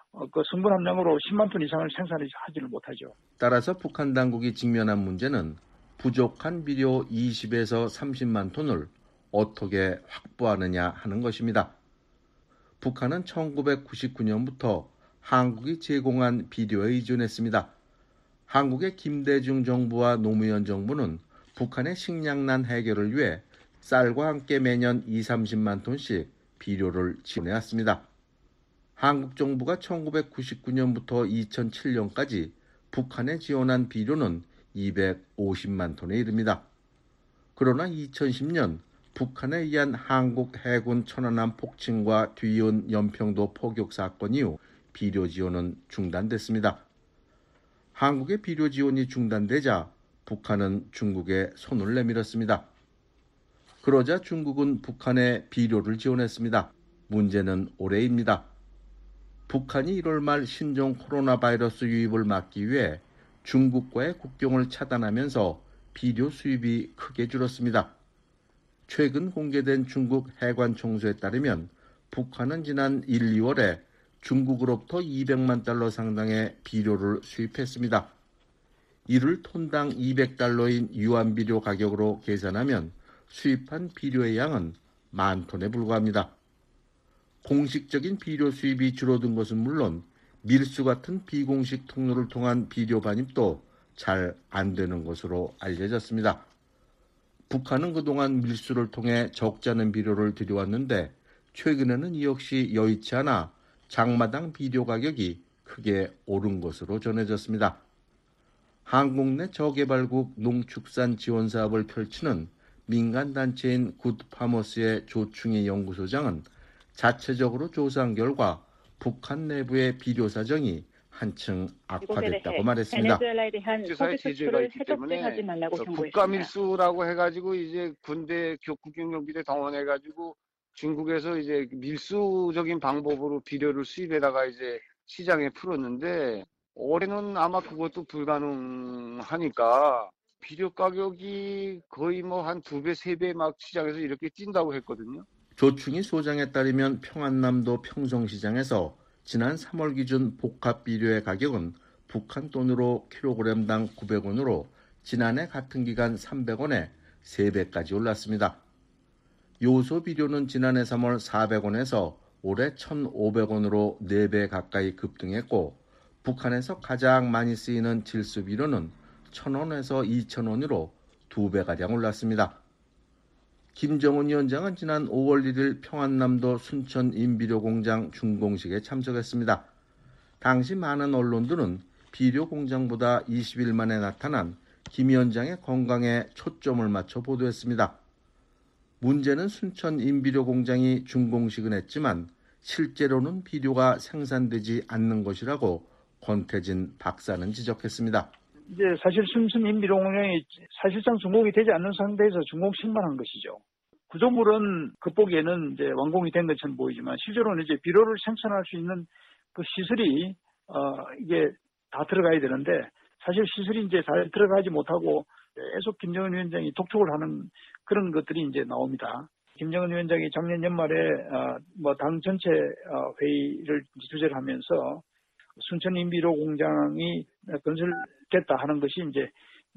그 성분 함량으로 10만 톤 이상을 생산하지를 못하죠.
따라서 북한 당국이 직면한 문제는 부족한 비료 20에서 30만 톤을 어떻게 확보하느냐 하는 것입니다. 북한은 1999년부터 한국이 제공한 비료에 의존했습니다. 한국의 김대중 정부와 노무현 정부는 북한의 식량난 해결을 위해 쌀과 함께 매년 20-30만 톤씩 비료를 지원해왔습니다. 한국 정부가 1999년부터 2007년까지 북한에 지원한 비료는 250만 톤에 이릅니다. 그러나 2010년 북한에 의한 한국 해군 천안함 폭침과 뒤이은 연평도 포격 사건 이후 비료 지원은 중단됐습니다. 한국의 비료 지원이 중단되자 북한은 중국에 손을 내밀었습니다. 그러자 중국은 북한에 비료를 지원했습니다. 문제는 올해입니다. 북한이 1월 말 신종 코로나 바이러스 유입을 막기 위해 중국과의 국경을 차단하면서 비료 수입이 크게 줄었습니다. 최근 공개된 중국 해관 총수에 따르면 북한은 지난 1, 2월에 중국으로부터 200만 달러 상당의 비료를 수입했습니다. 이를 톤당 200달러인 유한비료 가격으로 계산하면 수입한 비료의 양은 10,000톤에 불과합니다. 공식적인 비료 수입이 줄어든 것은 물론 밀수 같은 비공식 통로를 통한 비료 반입도 잘 안 되는 것으로 알려졌습니다. 북한은 그동안 밀수를 통해 적지 않은 비료를 들여왔는데 최근에는 이 역시 여의치 않아 장마당 비료 가격이 크게 오른 것으로 전해졌습니다. 한국 내 저개발국 농축산 지원 사업을 펼치는 민간단체인 굿파머스의 조충희 연구소장은 자체적으로 조사한 결과 북한 내부의 비료 사정이 한층 악화됐다고 말했습니다.
베네수엘라에 대한 제재가 있기 때문에 국가 밀수라고 해가지고 이제 군대 국경경비대 동원해가지고 중국에서 이제 밀수적인 방법으로 비료를 수입해다가 이제 시장에 풀었는데 올해는 아마 그것도 불가능하니까 비료 가격이 거의 뭐 한 2배, 3배 막 시장에서 이렇게 뛴다고 했거든요.
조충희 소장에 따르면 평안남도 평성시장에서 지난 3월 기준 복합 비료의 가격은 북한 돈으로 킬로그램당 900원으로 지난해 같은 기간 300원에 3배까지 올랐습니다. 요소 비료는 지난해 3월 400원에서 올해 1,500원으로 4배 가까이 급등했고 북한에서 가장 많이 쓰이는 질소 비료는 1,000원에서 2,000원으로 2배가량 올랐습니다. 김정은 위원장은 지난 5월 1일 평안남도 순천 인비료 공장 준공식에 참석했습니다. 당시 많은 언론들은 비료 공장보다 20일 만에 나타난 김 위원장의 건강에 초점을 맞춰 보도했습니다. 문제는 순천 인비료 공장이 준공식은 했지만 실제로는 비료가 생산되지 않는 것이라고 권태진 박사는 지적했습니다.
이제 사실 순천 인비료 공장이 사실상 준공이 되지 않는 상태에서 준공식만 한 것이죠. 구조물은 겉보기에는 이제 완공이 된 것처럼 보이지만 실제로는 이제 비료를 생산할 수 있는 그 시설이 이게 다 들어가야 되는데 사실 시설이 이제 잘 들어가지 못하고 계속 김정은 위원장이 독촉을 하는 그런 것들이 이제 나옵니다. 김정은 위원장이 작년 연말에 당 전체 회의를 주재를 하면서 순천 인비료 공장이 건설됐다 하는 것이 이제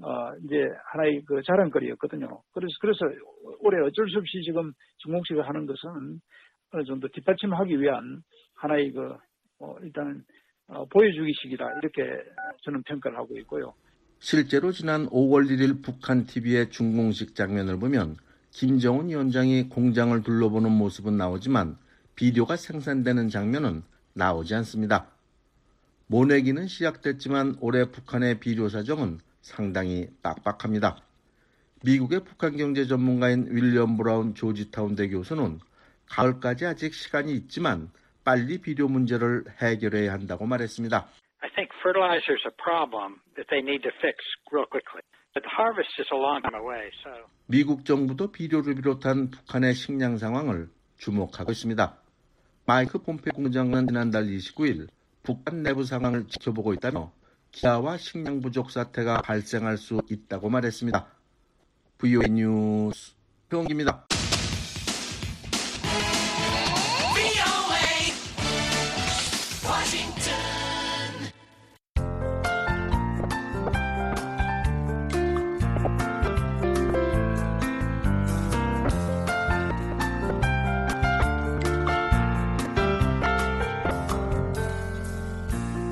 하나의 그 자랑거리였거든요. 그래서 올해 어쩔 수 없이 지금 준공식을 하는 것은 어느 정도 뒷받침하기 위한 하나의 일단은 보여주기식이다 이렇게 저는 평가를 하고 있고요.
실제로 지난 5월 1일 북한 TV의 준공식 장면을 보면 김정은 위원장이 공장을 둘러보는 모습은 나오지만 비료가 생산되는 장면은 나오지 않습니다. 모내기는 시작됐지만 올해 북한의 비료 사정은 상당히 빡빡합니다. 미국의 북한 경제 전문가인 윌리엄 브라운 조지타운대 교수는 가을까지 아직 시간이 있지만 빨리 비료 문제를 해결해야 한다고 말했습니다.
I think fertilizer is a problem that they need to fix real quickly. But the harvest is a long time away, so.
미국 정부도 비료를 비롯한 북한의 식량 상황을 주목하고 있습니다. 마이크 폼페이오 국무장관은 지난달 29일 북한 내부 상황을 지켜보고 있다며 기아와 식량 부족 사태가 발생할 수 있다고 말했습니다. VOA 뉴스 최홍기입니다.
Washington.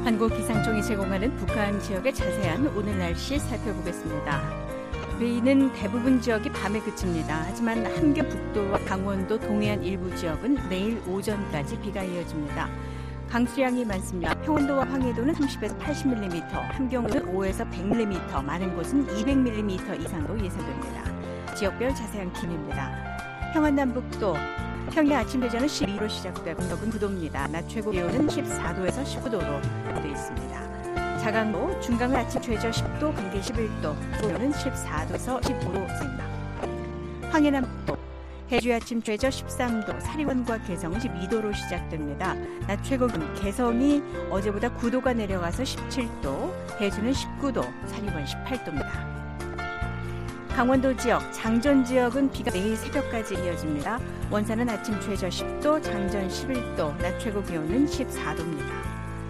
한국기상청이 제공하는 북한 지역의 자세한 오늘 날씨 살펴보겠습니다. 비는 대부분 지역이 밤에 그칩니다. 하지만 함경북도와 강원도 동해안 일부 지역은 내일 오전까지 비가 이어집니다. 강수량이 많습니다. 평안도와 황해도는 30에서 80mm, 함경은 5에서 100mm, 많은 곳은 200mm 이상도 예상됩니다. 지역별 자세한 기입니다. 평안남북도 평일 아침 대전은 12도로 시작되고 영덕은 9도입니다. 낮 최고 기온은 14도에서 19도로 되어 있습니다. 자강도 중강은 아침 최저 10도, 강계 11도, 기온은 14도에서 15도입니다. 황해남북도 해주 아침 최저 13도, 사리원과 개성은 12도로 시작됩니다. 낮 최고 기온 개성이 어제보다 9도가 내려가서 17도, 해주는 19도, 사리원 18도입니다. 강원도 지역, 장전 지역은 비가 내일 새벽까지 이어집니다. 원산은 아침 최저 10도, 장전 11도, 낮 최고 기온은 14도입니다.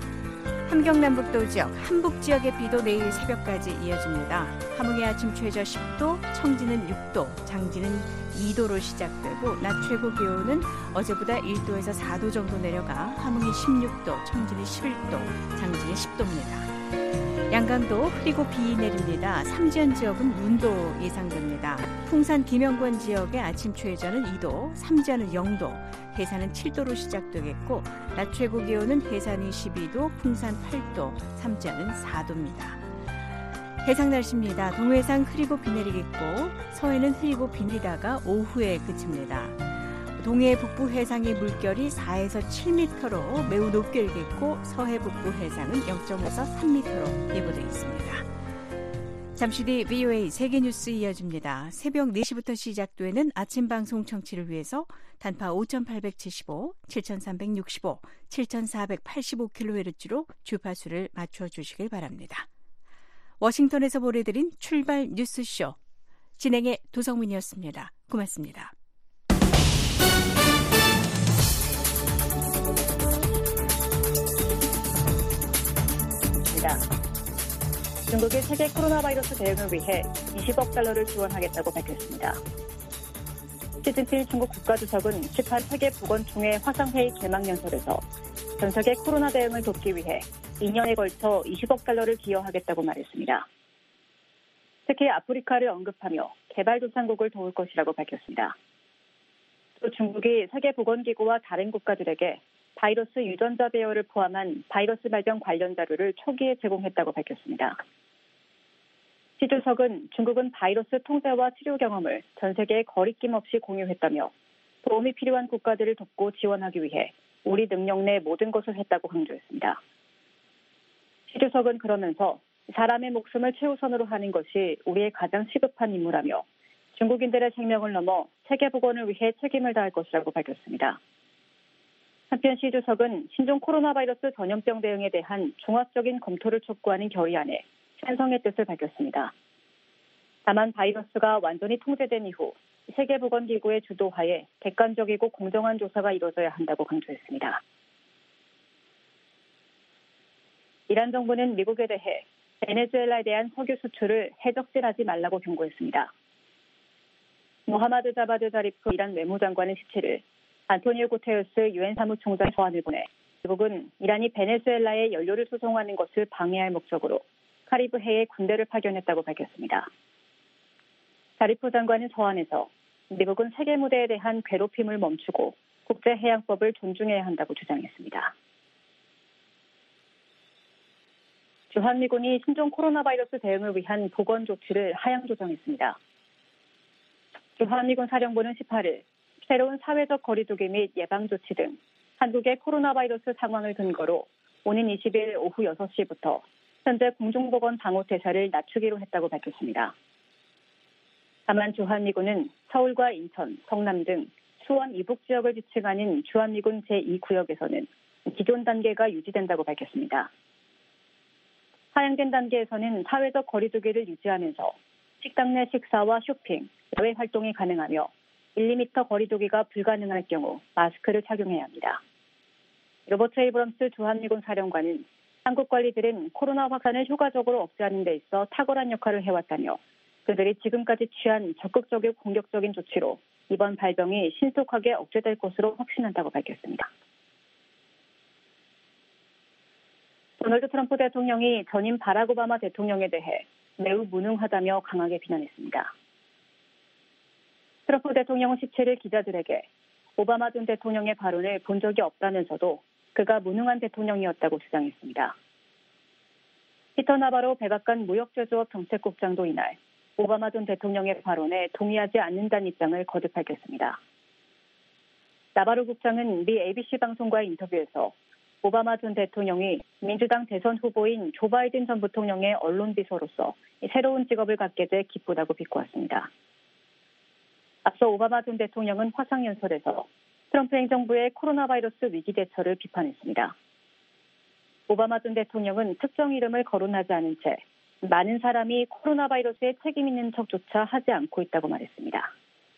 함경남북도 지역, 함북 지역의 비도 내일 새벽까지 이어집니다. 함흥의 아침 최저 10도, 청진은 6도, 장진은 2도로 시작되고 낮 최고 기온은 어제보다 1도에서 4도 정도 내려가 함흥이 16도, 청진이 11도, 장진이 10도입니다. 양강도 흐리고 비 내립니다. 삼지연 지역은 눈도 예상됩니다. 풍산 김영권 지역의 아침 최저는 2도, 삼지연은 0도, 해산은 7도로 시작되겠고 낮 최고 기온은 해산이 12도, 풍산 8도, 삼지연은 4도입니다. 해상 날씨입니다. 동해상 흐리고 비 내리겠고 서해는 흐리고 비 내리다가 오후에 그칩니다. 동해 북부 해상의 물결이 4에서 7m로 매우 높게 일겠고 서해 북부 해상은 0.5에서 3m로 예보되어 있습니다. 잠시 뒤 VOA 세계뉴스 이어집니다. 새벽 4시부터 시작되는 아침 방송 청취를 위해서 단파 5,875, 7,365, 7,485kHz로 주파수를 맞춰주시길 바랍니다. 워싱턴에서 보내드린 출발 뉴스쇼 진행의 도성민이었습니다. 고맙습니다.
중국이 세계 코로나 바이러스 대응을 위해 20억 달러를 지원하겠다고 밝혔습니다. 시진핑 중국 국가주석은 18 세계보건총회 화상회의 개막연설에서 전 세계 코로나 대응을 돕기 위해 2년에 걸쳐 20억 달러를 기여하겠다고 말했습니다. 특히 아프리카를 언급하며 개발도상국을 도울 것이라고 밝혔습니다. 또 중국이 세계보건기구와 다른 국가들에게 바이러스 유전자 배열을 포함한 바이러스 발병 관련 자료를 초기에 제공했다고 밝혔습니다. 시 주석은 중국은 바이러스 통제와 치료 경험을 전 세계에 거리낌 없이 공유했다며 도움이 필요한 국가들을 돕고 지원하기 위해 우리 능력 내 모든 것을 했다고 강조했습니다. 시 주석은 그러면서 사람의 목숨을 최우선으로 하는 것이 우리의 가장 시급한 임무라며 중국인들의 생명을 넘어 세계보건을 위해 책임을 다할 것이라고 밝혔습니다. 한편 시 주석은 신종 코로나 바이러스 전염병 대응에 대한 종합적인 검토를 촉구하는 결의안에 찬성의 뜻을 밝혔습니다. 다만 바이러스가 완전히 통제된 이후 세계보건기구의 주도하에 객관적이고 공정한 조사가 이루어져야 한다고 강조했습니다. 이란 정부는 미국에 대해 베네수엘라에 대한 석유 수출을 해적질하지 말라고 경고했습니다. 모하마드 자바드 자리프 이란 외무장관은 17일 안토니오 구테르스 유엔 사무총장 서한을 보내 미국은 이란이 베네수엘라에 연료를 수송하는 것을 방해할 목적으로 카리브해에 군대를 파견했다고 밝혔습니다. 자리프 장관은 서한에서 미국은 세계 무대에 대한 괴롭힘을 멈추고 국제해양법을 존중해야 한다고 주장했습니다. 주한미군이 신종 코로나 바이러스 대응을 위한 보건 조치를 하향 조정했습니다. 주한미군 사령부는 18일 새로운 사회적 거리두기 및 예방조치 등 한국의 코로나 바이러스 상황을 근거로 오는 20일 오후 6시부터 현재 공중보건 방호태세를 낮추기로 했다고 밝혔습니다. 다만 주한미군은 서울과 인천, 성남 등 수원 이북 지역을 지칭하는 주한미군 제2구역에서는 기존 단계가 유지된다고 밝혔습니다. 하향된 단계에서는 사회적 거리두기를 유지하면서 식당 내 식사와 쇼핑, 야외 활동이 가능하며 1~2m 거리두기가 불가능할 경우 마스크를 착용해야 합니다. 로버트 에이브럼스 주한미군 사령관은 한국 관리들은 코로나 확산을 효과적으로 억제하는 데 있어 탁월한 역할을 해왔다며 그들이 지금까지 취한 적극적이고 공격적인 조치로 이번 발병이 신속하게 억제될 것으로 확신한다고 밝혔습니다. 도널드 트럼프 대통령이 전임 바락 오바마 대통령에 대해 매우 무능하다며 강하게 비난했습니다. 트럼프 대통령은 17일 기자들에게 오바마 전 대통령의 발언을 본 적이 없다면서도 그가 무능한 대통령이었다고 주장했습니다. 피터 나바로 백악관 무역제조업 정책국장도 이날 오바마 전 대통령의 발언에 동의하지 않는다는 입장을 거듭 밝혔습니다. 나바로 국장은 미 ABC 방송과의 인터뷰에서 오바마 전 대통령이 민주당 대선 후보인 조 바이든 전 부통령의 언론 비서로서 새로운 직업을 갖게 돼 기쁘다고 비꼬았습니다. 앞서 오바마 전 대통령은 화상연설에서 트럼프 행정부의 코로나 바이러스 위기 대처를 비판했습니다. 오바마 전 대통령은 특정 이름을 거론하지 않은 채 많은 사람이 코로나 바이러스에 책임 있는 척조차 하지 않고 있다고 말했습니다.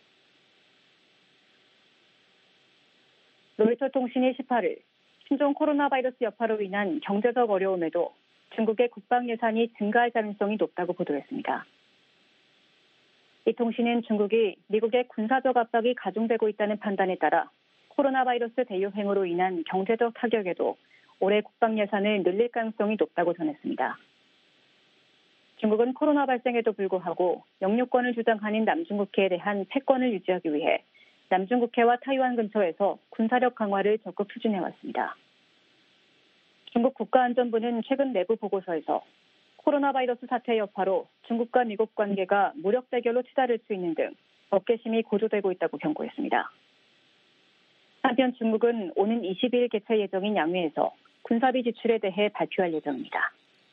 로이터 통신이 18일 신종 코로나 바이러스 여파로 인한 경제적 어려움에도 중국의 국방 예산이 증가할 가능성이 높다고 보도했습니다. 이 통신은 중국이 미국의 군사적 압박이 가중되고 있다는 판단에 따라 코로나 바이러스 대유행으로 인한 경제적 타격에도 올해 국방 예산을 늘릴 가능성이 높다고 전했습니다. 중국은 코로나 발생에도 불구하고 영유권을 주장하는 남중국해에 대한 패권을 유지하기 위해 남중국해와 타이완 근처에서 군사력 강화를 적극 추진해왔습니다. 중국 국가안전부는 최근 내부 보고서에서 코로나 바이러스 사태 여파로 중국과 미국 관계가 무력 대결로 치달을 수 있는 등 어깨심이 고조되고 있다고 경고했습니다. 한편 중국은 오는 22일 개최 예정인 양회에서 군사비 지출에 대해 발표할 예정입니다.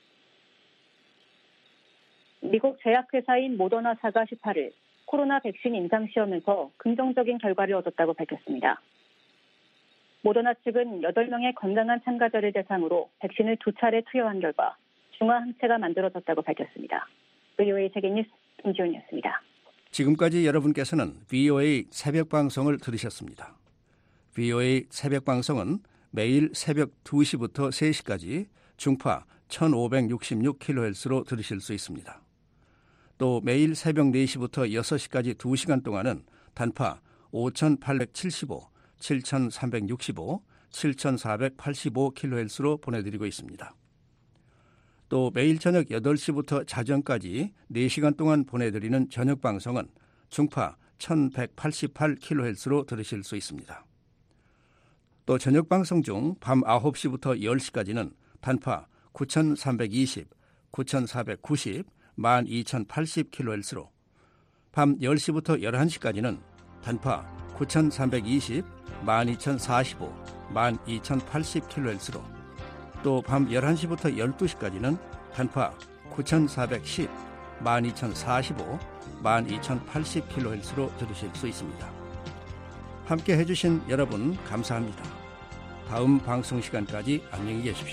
미국 제약회사인 모더나사가 18일 코로나 백신 임상시험에서 긍정적인 결과를 얻었다고 밝혔습니다. 모더나 측은 8명의 건강한 참가자를 대상으로 백신을 2차례 투여한 결과 중화 항체가 만들어졌다고 밝혔습니다. VOA 세계뉴스 김지훈이었습니다.
지금까지 여러분께서는 VOA 새벽방송을 들으셨습니다. VOA 새벽방송은 매일 새벽 2시부터 3시까지 중파 1566kHz로 들으실 수 있습니다. 또 매일 새벽 4시부터 6시까지 2시간 동안은 단파 5875, 7365, 7485kHz로 보내드리고 있습니다. 또 매일 저녁 8시부터 자정까지 4시간 동안 보내드리는 저녁 방송은 중파 1188kHz로 들으실 수 있습니다. 또 저녁 방송 중 밤 9시부터 10시까지는 단파 9320, 9490, 12080kHz로 밤 10시부터 11시까지는 단파 9320, 12045, 12080kHz로 또 밤 11시부터 12시까지는 단파 9410, 12045, 12080kHz로 들으실 수 있습니다. 함께 해주신 여러분 감사합니다. 다음 방송 시간까지 안녕히 계십시오.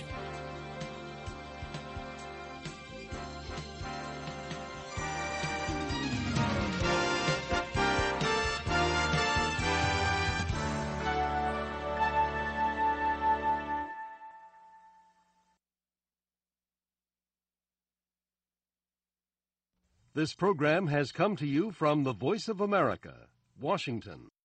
This program has come to you from the Voice of America, Washington.